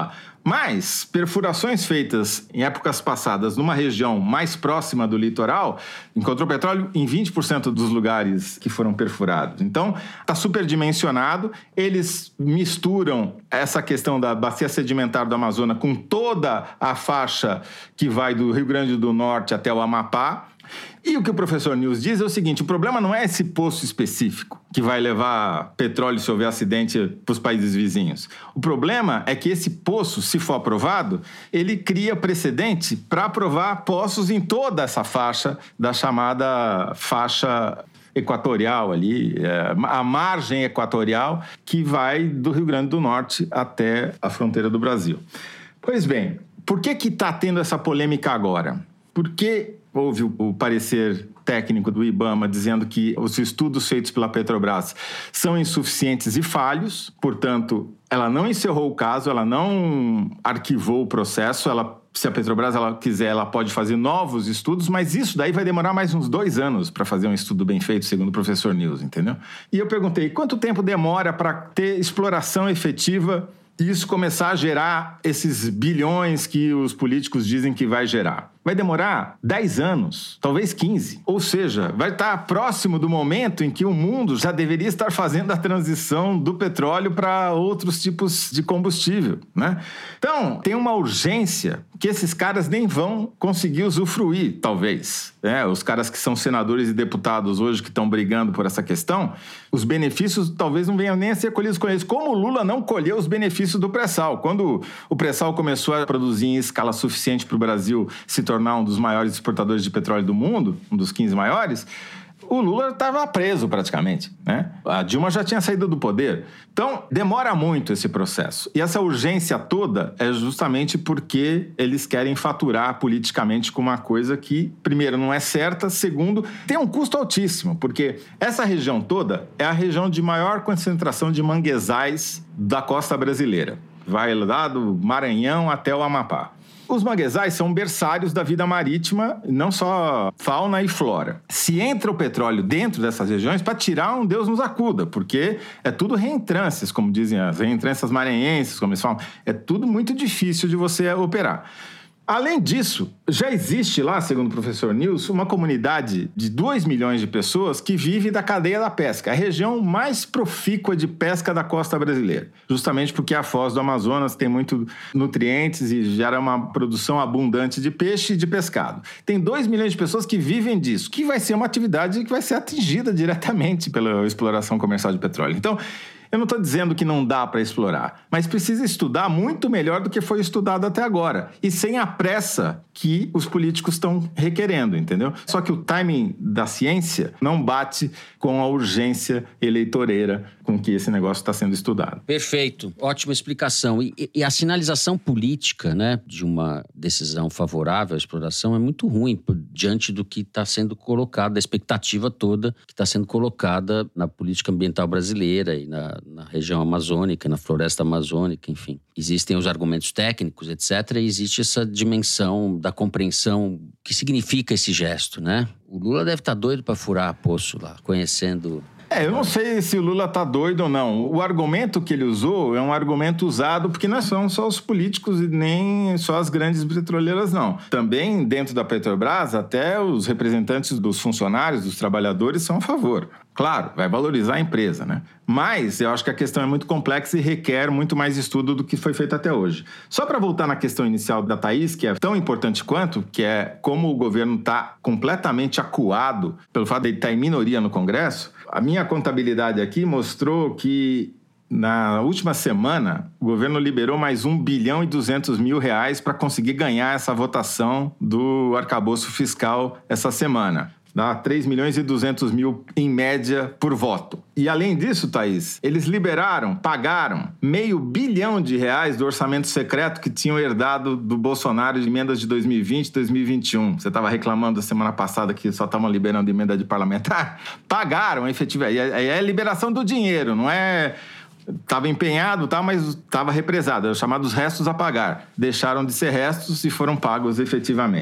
Mas perfurações feitas em épocas passadas numa região mais próxima do litoral encontrou petróleo em 20% dos lugares que foram perfurados. Então, está superdimensionado. Eles misturam essa questão da bacia sedimentar do Amazonas com toda a faixa que vai do Rio Grande do Norte até o Amapá. E o que o professor Nils diz é o seguinte: o problema não é esse poço específico que vai levar petróleo se houver acidente para os países vizinhos. O problema é que esse poço, se for aprovado, ele cria precedente para aprovar poços em toda essa faixa da chamada faixa equatorial ali, a margem equatorial que vai do Rio Grande do Norte até a fronteira do Brasil. Pois bem, por que está tendo essa polêmica agora? Porque houve o parecer técnico do IBAMA dizendo que os estudos feitos pela Petrobras são insuficientes e falhos, portanto, ela não encerrou o caso, ela não arquivou o processo, se a Petrobras quiser, ela pode fazer novos estudos, mas isso daí vai demorar mais uns 2 anos para fazer um estudo bem feito, segundo o professor Nils, entendeu? E eu perguntei, quanto tempo demora para ter exploração efetiva e isso começar a gerar esses bilhões que os políticos dizem que vai gerar? Vai demorar 10 anos, talvez 15. Ou seja, vai estar próximo do momento em que o mundo já deveria estar fazendo a transição do petróleo para outros tipos de combustível, né? Então, tem uma urgência que esses caras nem vão conseguir usufruir, talvez. Os caras que são senadores e deputados hoje que estão brigando por essa questão, os benefícios talvez não venham nem a ser colhidos com eles. Como o Lula não colheu os benefícios do pré-sal. Quando o pré-sal começou a produzir em escala suficiente para o Brasil se tornar um dos maiores exportadores de petróleo do mundo, um dos 15 maiores, o Lula estava preso praticamente, né? A Dilma já tinha saído do poder. Então, demora muito esse processo. E essa urgência toda é justamente porque eles querem faturar politicamente com uma coisa que, primeiro, não é certa, segundo, tem um custo altíssimo, porque essa região toda é a região de maior concentração de manguezais da costa brasileira. Vai lá do Maranhão até o Amapá. Os manguezais são berçários da vida marítima, não só fauna e flora. Se entra o petróleo dentro dessas regiões, para tirar, um Deus nos acuda, porque é tudo reentrâncias, como dizem as reentrâncias maranhenses, como eles falam. É tudo muito difícil de você operar. Além disso, já existe lá, segundo o professor Nils, uma comunidade de 2 milhões de pessoas que vive da cadeia da pesca, a região mais profícua de pesca da costa brasileira. Justamente porque a foz do Amazonas tem muitos nutrientes e gera uma produção abundante de peixe e de pescado. Tem 2 milhões de pessoas que vivem disso, que vai ser uma atividade que vai ser atingida diretamente pela exploração comercial de petróleo. Então, eu não estou dizendo que não dá para explorar, mas precisa estudar muito melhor do que foi estudado até agora. E sem a pressa que os políticos estão requerendo, entendeu? Só que o timing da ciência não bate com a urgência eleitoreira com que esse negócio está sendo estudado.
Perfeito. Ótima explicação. E a sinalização política, né, de uma decisão favorável à exploração é muito ruim diante do que está sendo colocado, da expectativa toda que está sendo colocada na política ambiental brasileira e na região amazônica, na floresta amazônica, enfim. Existem os argumentos técnicos, etc., e existe essa dimensão da compreensão que significa esse gesto, né? O Lula deve estar doido para furar poço lá, conhecendo...
Eu não sei se o Lula está doido ou não. O argumento que ele usou é um argumento usado porque não são só os políticos e nem só as grandes petroleiras, não. Também, dentro da Petrobras, até os representantes dos funcionários, dos trabalhadores, são a favor. Claro, vai valorizar a empresa, né? Mas eu acho que a questão é muito complexa e requer muito mais estudo do que foi feito até hoje. Só para voltar na questão inicial da Thaís, que é tão importante quanto, que é como o governo está completamente acuado pelo fato de ele estar em minoria no Congresso, a minha contabilidade aqui mostrou que na última semana o governo liberou mais R$1 bilhão e 200 mil para conseguir ganhar essa votação do arcabouço fiscal essa semana. Dá 3 milhões e 200 mil em média por voto. E além disso, Thaís, eles liberaram, pagaram R$500 bilhão do orçamento secreto que tinham herdado do Bolsonaro de emendas de 2020 e 2021. Você estava reclamando da semana passada que só estavam liberando emenda de parlamentar? Pagaram, efetivamente. É liberação do dinheiro, não é... Estava empenhado, tá, mas estava represado. Eram chamados restos a pagar. Deixaram de ser restos e foram pagos efetivamente.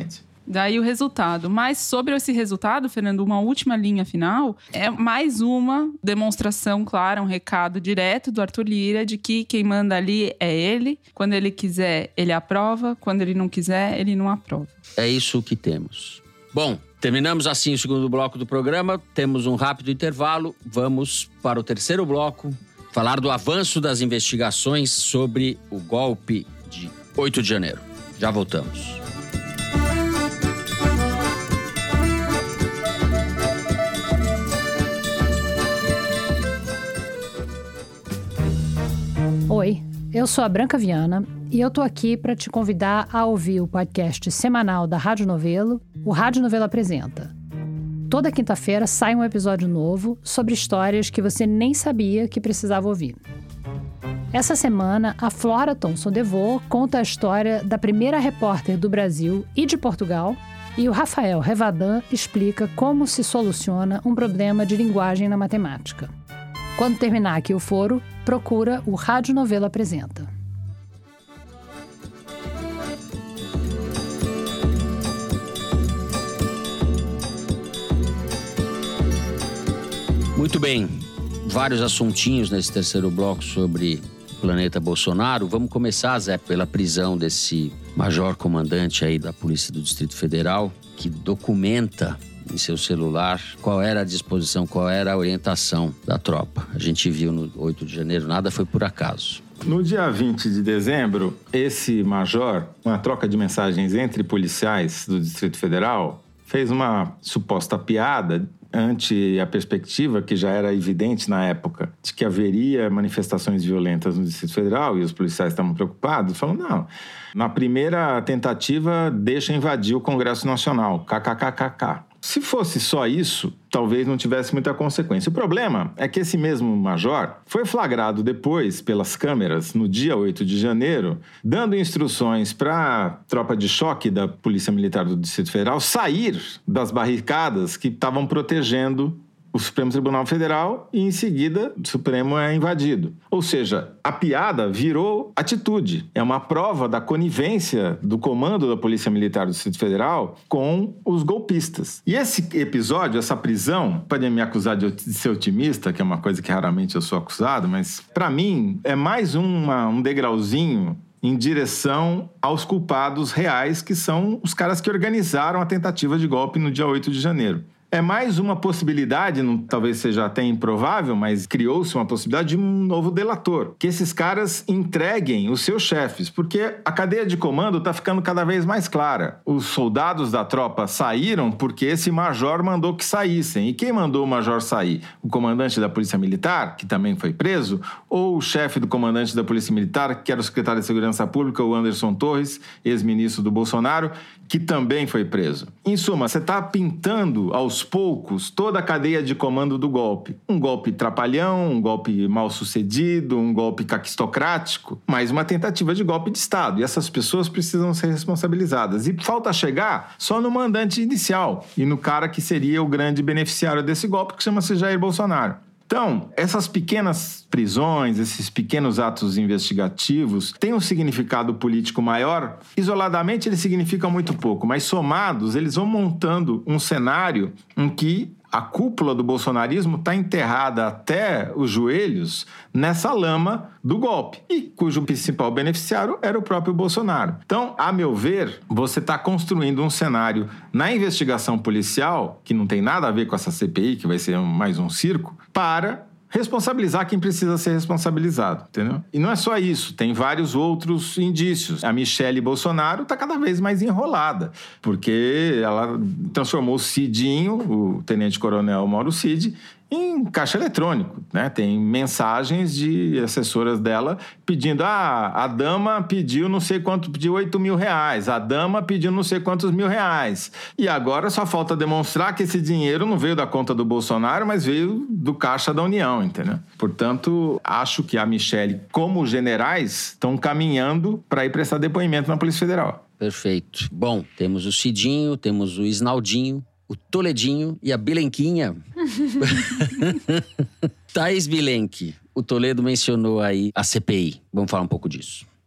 Daí o resultado. Mas sobre esse resultado, Fernando, uma última linha final, é mais uma demonstração clara, um recado direto do Arthur Lira de que quem manda ali é ele. Quando ele quiser, ele aprova. Quando ele não quiser, ele não aprova.
É isso que temos. Bom, terminamos assim o segundo bloco do programa. Temos um rápido intervalo. Vamos para o terceiro bloco, falar do avanço das investigações sobre o golpe de 8 de janeiro. Já voltamos.
Oi, eu sou a Branca Viana e eu tô aqui para te convidar a ouvir o podcast semanal da Rádio Novelo, o Rádio Novelo Apresenta. Toda quinta-feira sai um episódio novo sobre histórias que você nem sabia que precisava ouvir. Essa semana, a Flora Thomson-DeVoe conta a história da primeira repórter do Brasil e de Portugal, e o Rafael Revadan explica como se soluciona um problema de linguagem na matemática. Quando terminar aqui o foro, procura o Rádio Novelo Apresenta.
Muito bem, vários assuntinhos nesse terceiro bloco sobre o planeta Bolsonaro. Vamos começar, Zé, pela prisão desse major comandante aí da Polícia do Distrito Federal, que documenta em seu celular qual era a disposição, qual era a orientação da tropa. A gente viu no 8 de janeiro, nada foi por acaso.
No dia 20 de dezembro, esse major, uma troca de mensagens entre policiais do Distrito Federal, fez uma suposta piada ante a perspectiva, que já era evidente na época, de que haveria manifestações violentas no Distrito Federal, e os policiais estavam preocupados, falando, não, na primeira tentativa, deixa invadir o Congresso Nacional, kkkk. Se fosse só isso, talvez não tivesse muita consequência. O problema é que esse mesmo major foi flagrado depois pelas câmeras, no dia 8 de janeiro, dando instruções para a tropa de choque da Polícia Militar do Distrito Federal sair das barricadas que estavam protegendo o Supremo Tribunal Federal e, em seguida, o Supremo é invadido. Ou seja, a piada virou atitude. É uma prova da conivência do comando da Polícia Militar do Distrito Federal com os golpistas. E esse episódio, essa prisão, podem me acusar de ser otimista, que é uma coisa que raramente eu sou acusado, mas, para mim, é mais um degrauzinho em direção aos culpados reais, que são os caras que organizaram a tentativa de golpe no dia 8 de janeiro. É mais uma possibilidade, talvez seja até improvável, mas criou-se uma possibilidade de um novo delator. Que esses caras entreguem os seus chefes, porque a cadeia de comando está ficando cada vez mais clara. Os soldados da tropa saíram porque esse major mandou que saíssem. E quem mandou o major sair? O comandante da Polícia Militar, que também foi preso, ou o chefe do comandante da Polícia Militar, que era o secretário de Segurança Pública, o Anderson Torres, ex-ministro do Bolsonaro, que também foi preso. Em suma, você está pintando aos poucos toda a cadeia de comando do golpe. Um golpe trapalhão, um golpe mal sucedido, um golpe caquistocrático, mas uma tentativa de golpe de Estado. E essas pessoas precisam ser responsabilizadas. E falta chegar só no mandante inicial e no cara que seria o grande beneficiário desse golpe, que chama-se Jair Bolsonaro. Então, essas pequenas prisões, esses pequenos atos investigativos têm um significado político maior. Isoladamente, eles significam muito pouco, mas somados, eles vão montando um cenário em que a cúpula do bolsonarismo está enterrada até os joelhos nessa lama do golpe, e cujo principal beneficiário era o próprio Bolsonaro. Então, a meu ver, você está construindo um cenário na investigação policial, que não tem nada a ver com essa CPI, que vai ser mais um circo, para responsabilizar quem precisa ser responsabilizado, entendeu? E não é só isso, tem vários outros indícios. A Michelle Bolsonaro está cada vez mais enrolada, porque ela transformou o Cidinho, o tenente-coronel Mauro Cid, em caixa eletrônico, né? Tem mensagens de assessoras dela pedindo, a dama pediu não sei quanto, pediu 8 mil reais, a dama pediu não sei quantos mil reais. E agora só falta demonstrar que esse dinheiro não veio da conta do Bolsonaro, mas veio do caixa da União, entendeu? Portanto, acho que a Michelle, como generais, estão caminhando para ir prestar depoimento na Polícia Federal.
Perfeito. Bom, temos o Cidinho, temos o Isnaldinho, o Toledinho e a Bilenquinha. Thaís Bilenque, o Toledo mencionou aí a CPI. Vamos falar um pouco disso.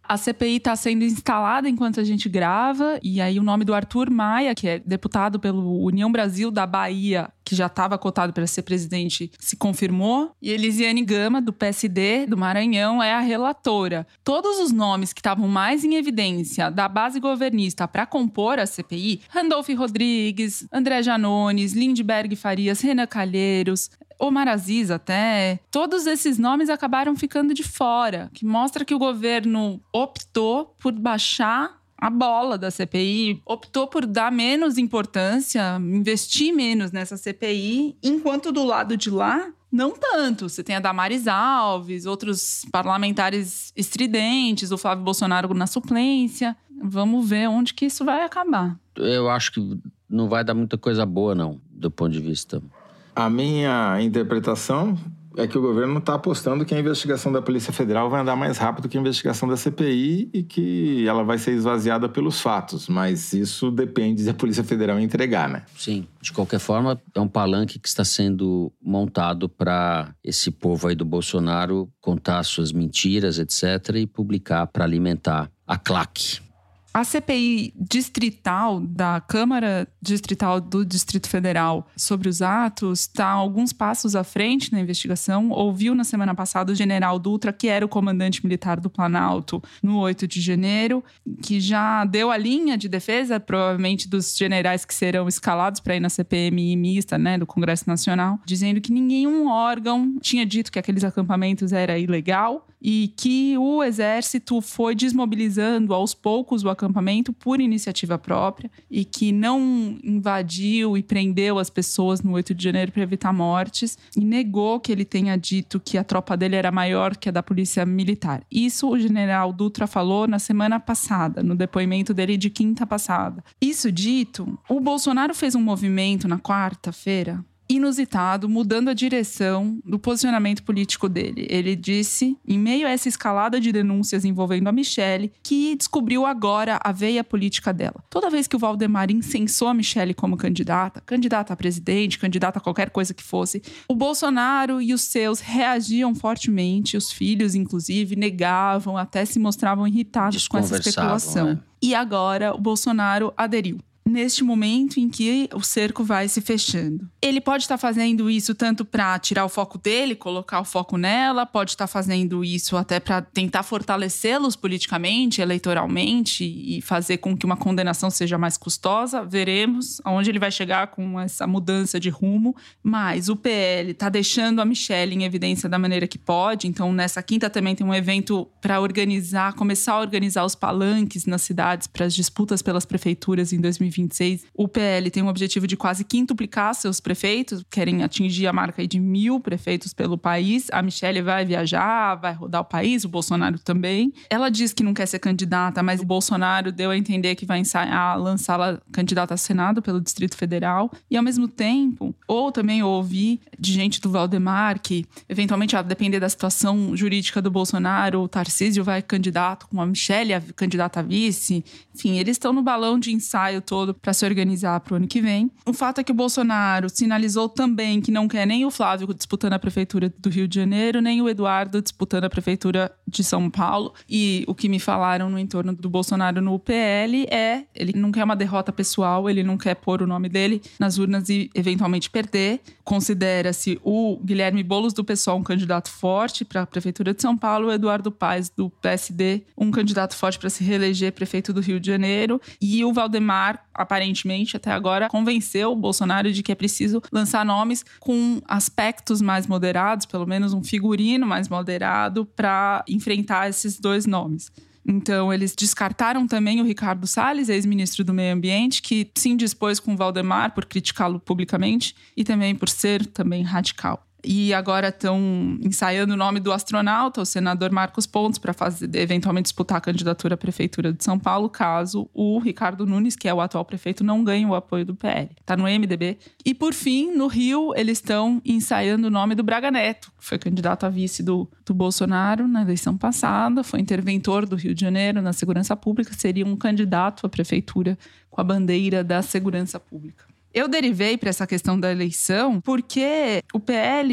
A CPI está sendo instalada enquanto a gente grava, e aí o nome do Arthur Maia, que é deputado pelo União Brasil da Bahia, que já estava cotado para ser presidente, se confirmou. E Elisiane Gama, do PSD do Maranhão, é a relatora. Todos os nomes que estavam mais em evidência da base governista para compor a CPI, Randolph Rodrigues, André Janones, Lindbergh Farias, Renan Calheiros, Omar Aziz até, todos esses nomes acabaram ficando de fora, que mostra que o governo optou por baixar a bola da CPI, optou por dar menos importância, investir menos nessa CPI, enquanto do lado de lá, não tanto. Você tem a Damares Alves, outros parlamentares estridentes, o Flávio Bolsonaro na suplência. Vamos ver onde que isso vai acabar.
Eu acho que não vai dar muita coisa boa, não, do ponto de vista...
A minha interpretação é que o governo está apostando que a investigação da Polícia Federal vai andar mais rápido que a investigação da CPI e que ela vai ser esvaziada pelos fatos. Mas isso depende da Polícia Federal entregar, né?
Sim. De qualquer forma, é um palanque que está sendo montado para esse povo aí do Bolsonaro contar suas mentiras, etc., e publicar para alimentar a claque.
A CPI distrital da Câmara Distrital do Distrito Federal sobre os atos está alguns passos à frente na investigação. Ouviu na semana passada o general Dutra, que era o comandante militar do Planalto, no 8 de janeiro, que já deu a linha de defesa, provavelmente dos generais que serão escalados para ir na CPMI mista, né, do Congresso Nacional, dizendo que nenhum órgão tinha dito que aqueles acampamentos era ilegal e que o Exército foi desmobilizando aos poucos o acampamento por iniciativa própria e que não invadiu e prendeu as pessoas no 8 de janeiro para evitar mortes, e negou que ele tenha dito que a tropa dele era maior que a da polícia militar. Isso o general Dutra falou na semana passada, no depoimento dele de quinta passada. Isso dito, o Bolsonaro fez um movimento na quarta-feira inusitado, mudando a direção do posicionamento político dele. Ele disse, em meio a essa escalada de denúncias envolvendo a Michelle, que descobriu agora a veia política dela. Toda vez que o Valdemar incensou a Michelle como candidata a presidente, candidata a qualquer coisa que fosse, o Bolsonaro e os seus reagiam fortemente, os filhos, inclusive, negavam, até se mostravam irritados com essa especulação. Né? E agora o Bolsonaro aderiu. Neste momento em que o cerco vai se fechando. Ele pode estar fazendo isso tanto para tirar o foco dele, colocar o foco nela, pode estar fazendo isso até para tentar fortalecê-los politicamente, eleitoralmente, e fazer com que uma condenação seja mais custosa. Veremos aonde ele vai chegar com essa mudança de rumo. Mas o PL está deixando a Michelle em evidência da maneira que pode. Então, nessa quinta também tem um evento para organizar, começar a organizar os palanques nas cidades para as disputas pelas prefeituras em 2026. O PL tem um objetivo de quase quintuplicar seus prefeitos, querem atingir a marca de 1.000 prefeitos pelo país. A Michelle vai viajar, vai rodar o país, o Bolsonaro também. Ela diz que não quer ser candidata, mas o Bolsonaro deu a entender que vai ensaiar lançá-la candidata a Senado pelo Distrito Federal. E ao mesmo tempo, ou também ouvi de gente do Valdemar que, eventualmente, a depender da situação jurídica do Bolsonaro, o Tarcísio vai candidato com a Michelle, a candidata a vice. Enfim, eles estão no balão de ensaio todo para se organizar para o ano que vem. O fato é que o Bolsonaro sinalizou também que não quer nem o Flávio disputando a prefeitura do Rio de Janeiro, nem o Eduardo disputando a prefeitura de São Paulo. E o que me falaram no entorno do Bolsonaro no PL ele não quer uma derrota pessoal, ele não quer pôr o nome dele nas urnas e eventualmente perder. Considera-se o Guilherme Boulos do PSOL um candidato forte para a prefeitura de São Paulo, o Eduardo Paes do PSD um candidato forte para se reeleger prefeito do Rio de Janeiro, e o Valdemar, aparentemente, até agora, convenceu o Bolsonaro de que é preciso lançar nomes com aspectos mais moderados, pelo menos um figurino mais moderado, para enfrentar esses dois nomes. Então, eles descartaram também o Ricardo Salles, ex-ministro do Meio Ambiente, que se indispôs com o Valdemar por criticá-lo publicamente e também por ser também radical. E agora estão ensaiando o nome do astronauta, o senador Marcos Pontes, para eventualmente disputar a candidatura à prefeitura de São Paulo, caso o Ricardo Nunes, que é o atual prefeito, não ganhe o apoio do PL. Está no MDB. E, por fim, no Rio, eles estão ensaiando o nome do Braga Neto, que foi candidato a vice do Bolsonaro na eleição passada, foi interventor do Rio de Janeiro na segurança pública, seria um candidato à prefeitura com a bandeira da segurança pública. Eu derivei para essa questão da eleição porque o PL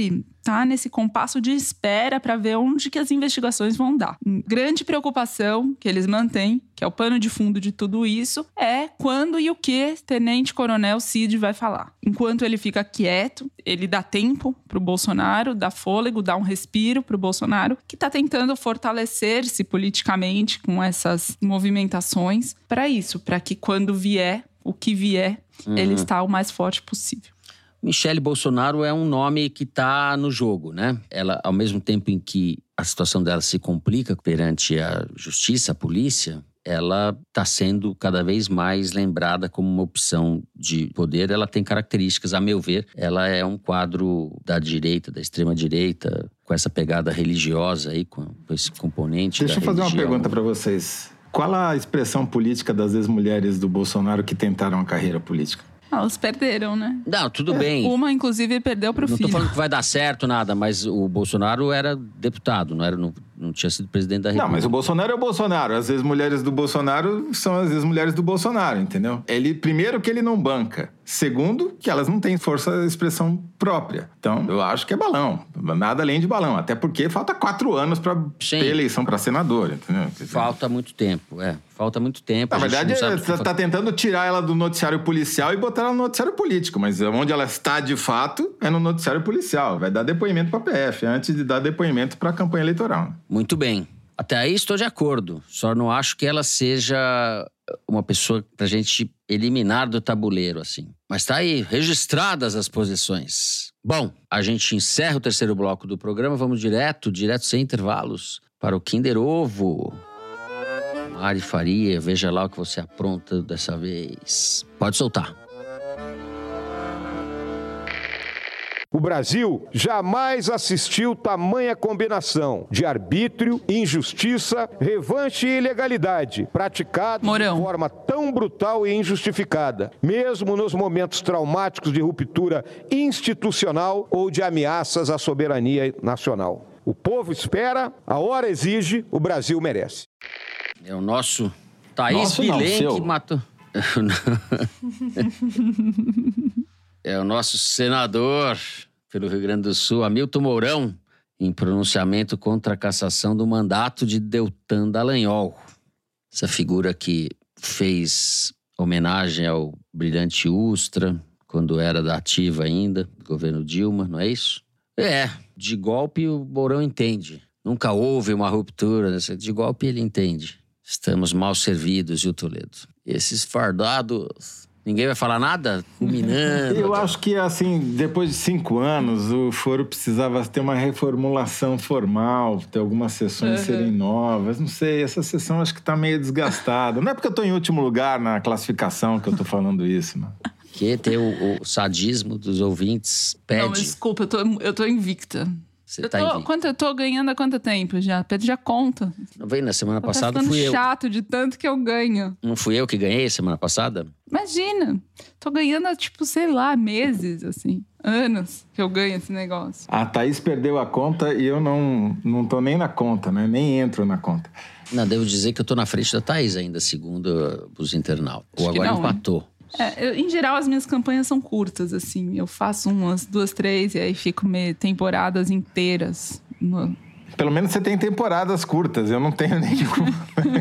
tá nesse compasso de espera para ver onde que as investigações vão dar. Grande preocupação que eles mantêm, que é o pano de fundo de tudo isso, é quando e o que Tenente Coronel Cid vai falar. Enquanto ele fica quieto, ele dá tempo pro Bolsonaro, dá fôlego, dá um respiro pro Bolsonaro, que tá tentando fortalecer-se politicamente com essas movimentações para isso, para que quando vier, o que vier, ele está o mais forte possível.
Michele Bolsonaro é um nome que está no jogo, né? Ela, ao mesmo tempo em que a situação dela se complica perante a justiça, a polícia, ela está sendo cada vez mais lembrada como uma opção de poder. Ela tem características, a meu ver, ela é um quadro da direita, da extrema-direita, com essa pegada religiosa aí, com esse componente da religião.
Deixa eu fazer uma pergunta para vocês. Qual a expressão política das ex-mulheres do Bolsonaro que tentaram a carreira política?
Elas perderam, né?
Não, tudo bem.
Uma, inclusive, perdeu pro filho.
Não tô falando que vai dar certo, nada, mas o Bolsonaro era deputado, não tinha sido presidente da República.
Não, mas o Bolsonaro é o Bolsonaro. As ex-mulheres do Bolsonaro são as ex-mulheres do Bolsonaro, entendeu? Primeiro, que ele não banca. Segundo, que elas não têm força de expressão própria. Então, eu acho que é balão. Nada além de balão. Até porque falta 4 anos para ter eleição para senador, entendeu?
Falta muito tempo, Falta muito tempo.
Na verdade, você está tentando tirar ela do noticiário policial e botar ela no noticiário político. Mas onde ela está, de fato, é no noticiário policial. Vai dar depoimento para a PF, antes de dar depoimento para a campanha eleitoral.
Muito bem. Até aí estou de acordo. Só não acho que ela seja uma pessoa pra gente eliminar do tabuleiro, assim. Mas tá aí, registradas as posições. Bom, a gente encerra o terceiro bloco do programa. Vamos direto sem intervalos, para o Kinder Ovo. Mari Faria, veja lá o que você apronta dessa vez. Pode soltar.
O Brasil jamais assistiu tamanha combinação de arbítrio, injustiça, revanche e ilegalidade, praticada de forma tão brutal e injustificada, mesmo nos momentos traumáticos de ruptura institucional ou de ameaças à soberania nacional. O povo espera, a hora exige, o Brasil merece.
É o nosso Thaís Bilenque que matou. É o nosso senador pelo Rio Grande do Sul, Hamilton Mourão, em pronunciamento contra a cassação do mandato de Deltan Dallagnol. Essa figura que fez homenagem ao brilhante Ustra, quando era da ativa ainda, do governo Dilma, não é isso? De golpe o Mourão entende. Nunca houve uma ruptura, de golpe ele entende. Estamos mal servidos, viu, Toledo? Esses fardados... Ninguém vai falar nada? Culminando.
Eu acho que, assim, depois de 5 anos, o foro precisava ter uma reformulação formal, ter algumas sessões serem novas. Não sei, essa sessão acho que tá meio desgastada. Não é porque eu tô em último lugar na classificação que eu tô falando isso, não.
Que ter o sadismo dos ouvintes pede.
Não, mas desculpa, eu tô invicta.
Você tá invicta.
Eu tô ganhando há quanto tempo já? Pedro já conta.
Não veio na semana passada, fui eu.
Tá chato de tanto que eu ganho.
Não fui eu que ganhei semana passada?
Imagina. Tô ganhando há, sei lá, meses, assim. Anos que eu ganho esse negócio.
A Thaís perdeu a conta e eu não tô nem na conta, né? Nem entro na conta.
Não, devo dizer que eu tô na frente da Thaís ainda, segundo os internautas. Ou agora não, empatou.
Em geral, as minhas campanhas são curtas, assim. Eu faço umas 2, 3 e aí fico temporadas inteiras.
Pelo menos você tem temporadas curtas, eu não tenho nenhuma.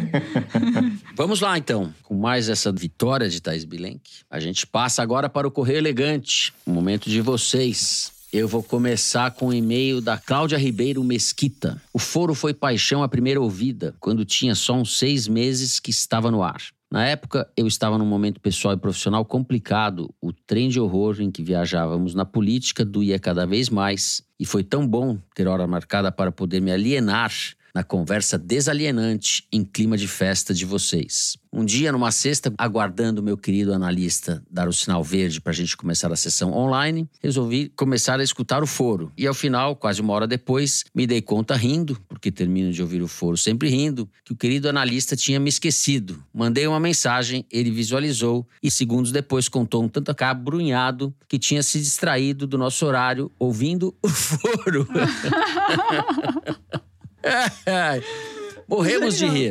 Vamos lá, então. Com mais essa vitória de Thaís Bilenque, a gente passa agora para o Correio Elegante. O momento de vocês. Eu vou começar com o e-mail da Cláudia Ribeiro Mesquita. O foro foi paixão à primeira ouvida, quando tinha só uns 6 meses que estava no ar. Na época, eu estava num momento pessoal e profissional complicado. O trem de horror em que viajávamos na política doía cada vez mais. E foi tão bom ter hora marcada para poder me alienar na conversa desalienante em clima de festa de vocês. Um dia, numa sexta, aguardando o meu querido analista dar o sinal verde para a gente começar a sessão online, resolvi começar a escutar o foro. E ao final, quase 1 hora depois, me dei conta rindo, porque termino de ouvir o foro sempre rindo, que o querido analista tinha me esquecido. Mandei uma mensagem, ele visualizou e segundos depois contou um tanto acabrunhado que tinha se distraído do nosso horário ouvindo o foro. Morremos de rir.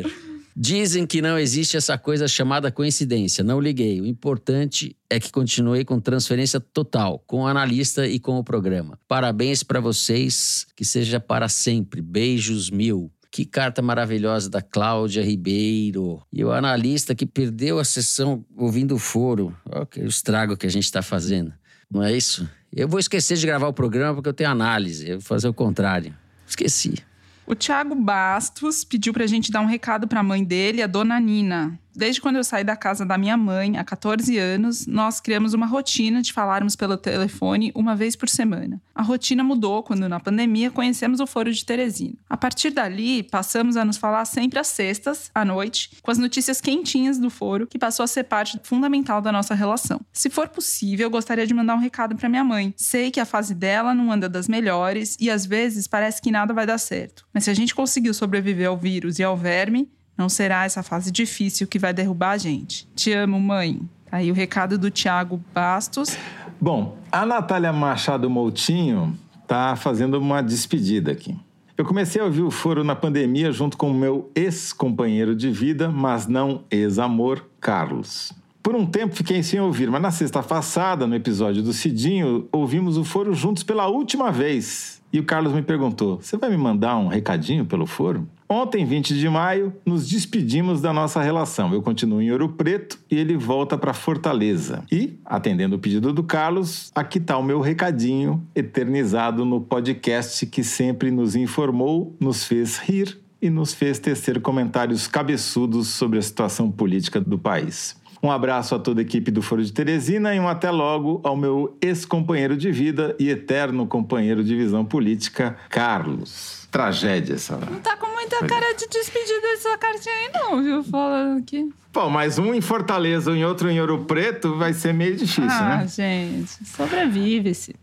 Dizem que não existe essa coisa chamada coincidência. Não liguei. O importante é que continuei com transferência total, com o analista e com o programa. Parabéns para vocês, que seja para sempre. Beijos 1000. Que carta maravilhosa da Cláudia Ribeiro. E o analista que perdeu a sessão ouvindo o foro. Olha o estrago que a gente está fazendo. Não é isso? Eu vou esquecer de gravar o programa porque eu tenho análise. Eu vou fazer o contrário. Esqueci.
O Thiago Bastos pediu pra gente dar um recado pra mãe dele, a dona Nina. Desde quando eu saí da casa da minha mãe, há 14 anos, nós criamos uma rotina de falarmos pelo telefone uma vez por semana. A rotina mudou quando, na pandemia, conhecemos o Foro de Teresina. A partir dali, passamos a nos falar sempre às sextas, à noite, com as notícias quentinhas do Foro, que passou a ser parte fundamental da nossa relação. Se for possível, eu gostaria de mandar um recado pra minha mãe. Sei que a fase dela não anda das melhores e, às vezes, parece que nada vai dar certo. Mas se a gente conseguiu sobreviver ao vírus e ao verme, não será essa fase difícil que vai derrubar a gente. Te amo, mãe. Aí o recado do Thiago Bastos.
Bom, a Natália Machado Moutinho tá fazendo uma despedida aqui. Eu comecei a ouvir o Foro na pandemia junto com o meu ex-companheiro de vida, mas não ex-amor, Carlos. Por um tempo fiquei sem ouvir, mas na sexta passada, no episódio do Cidinho, ouvimos o Foro juntos pela última vez. E o Carlos me perguntou, você vai me mandar um recadinho pelo Foro? Ontem, 20 de maio, nos despedimos da nossa relação. Eu continuo em Ouro Preto e ele volta para Fortaleza. E, atendendo o pedido do Carlos, aqui está o meu recadinho eternizado no podcast que sempre nos informou, nos fez rir e nos fez tecer comentários cabeçudos sobre a situação política do país. Um abraço a toda a equipe do Foro de Teresina e um até logo ao meu ex-companheiro de vida e eterno companheiro de visão política, Carlos. Tragédia essa.
Não tá com muita cara de despedida dessa cartinha aí não, viu? Falando aqui.
Pô, mas um em Fortaleza e outro em Ouro Preto vai ser meio difícil, né?
Ah, gente, sobrevive-se.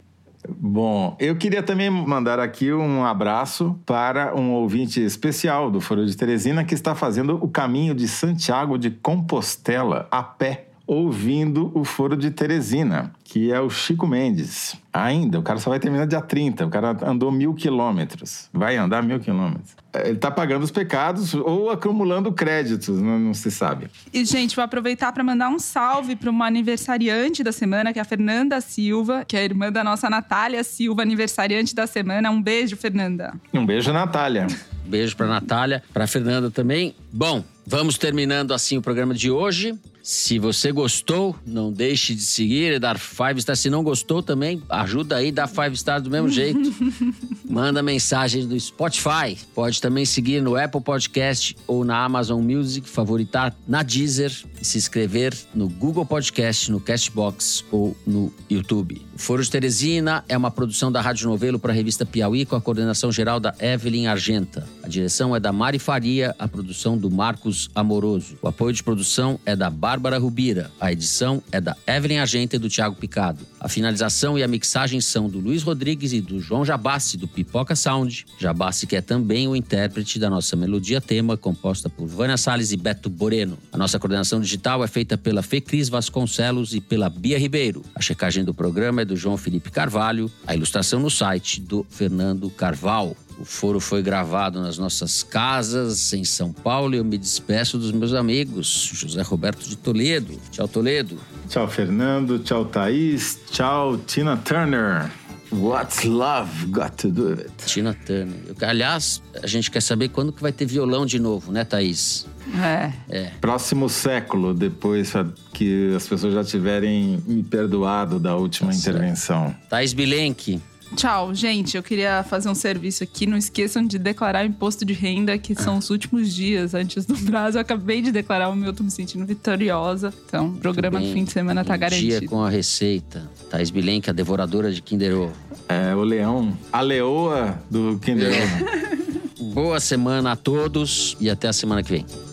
Bom, eu queria também mandar aqui um abraço para um ouvinte especial do Foro de Teresina que está fazendo o caminho de Santiago de Compostela a pé, ouvindo o Foro de Teresina, que é o Chico Mendes. Ainda, o cara só vai terminar dia 30, o cara andou 1.000 quilômetros, vai andar 1.000 quilômetros. Ele tá pagando os pecados ou acumulando créditos, não se sabe.
E, gente, vou aproveitar para mandar um salve para uma aniversariante da semana, que é a Fernanda Silva, que é a irmã da nossa Natália Silva, aniversariante da semana. Um beijo, Fernanda.
Um beijo, Natália.
Beijo pra Natália, pra Fernanda também. Bom, vamos terminando assim o programa de hoje. Se você gostou, não deixe de seguir e dar 5 stars. Se não gostou também, ajuda aí, dá 5 stars do mesmo jeito. Manda mensagem do Spotify. Pode também seguir no Apple Podcast ou na Amazon Music, favoritar na Deezer e se inscrever no Google Podcast, no Castbox ou no YouTube. O Foro de Teresina é uma produção da Rádio Novelo para a revista Piauí com a coordenação geral da Evelyn Argenta. A direção é da Mari Faria, a produção do Marcos Amoroso. O apoio de produção é da Bárbara Rubira. A edição é da Evelyn Argenta e do Thiago Picado. A finalização e a mixagem são do Luiz Rodrigues e do João Jabassi, do Pipoca Sound. Jabassi que é também o intérprete da nossa melodia tema, composta por Vânia Salles e Beto Boreno. A nossa coordenação digital é feita pela Fê Cris Vasconcelos e pela Bia Ribeiro. A checagem do programa é do João Felipe Carvalho. A ilustração no site do Fernando Carvalho. O Foro foi gravado nas nossas casas em São Paulo e eu me despeço dos meus amigos. José Roberto de Toledo. Tchau, Toledo.
Tchau, Fernando. Tchau, Thaís. Tchau, Tina Turner. What's love got to do with it?
Tina Turner. Aliás, a gente quer saber quando que vai ter violão de novo, né, Thaís?
É.
Próximo século, depois que as pessoas já tiverem me perdoado da última intervenção.
Thaís Bilenque.
Tchau, gente. Eu queria fazer um serviço aqui. Não esqueçam de declarar imposto de renda, que são os últimos dias antes do prazo. Eu acabei de declarar o meu, tô me sentindo vitoriosa. Então, o programa do fim de semana tá garantido.
Dia com a receita. Thaís Bilenque, a devoradora de Kinder Ovo.
É, o leão. A leoa do Kinder Ovo.
Boa semana a todos e até a semana que vem.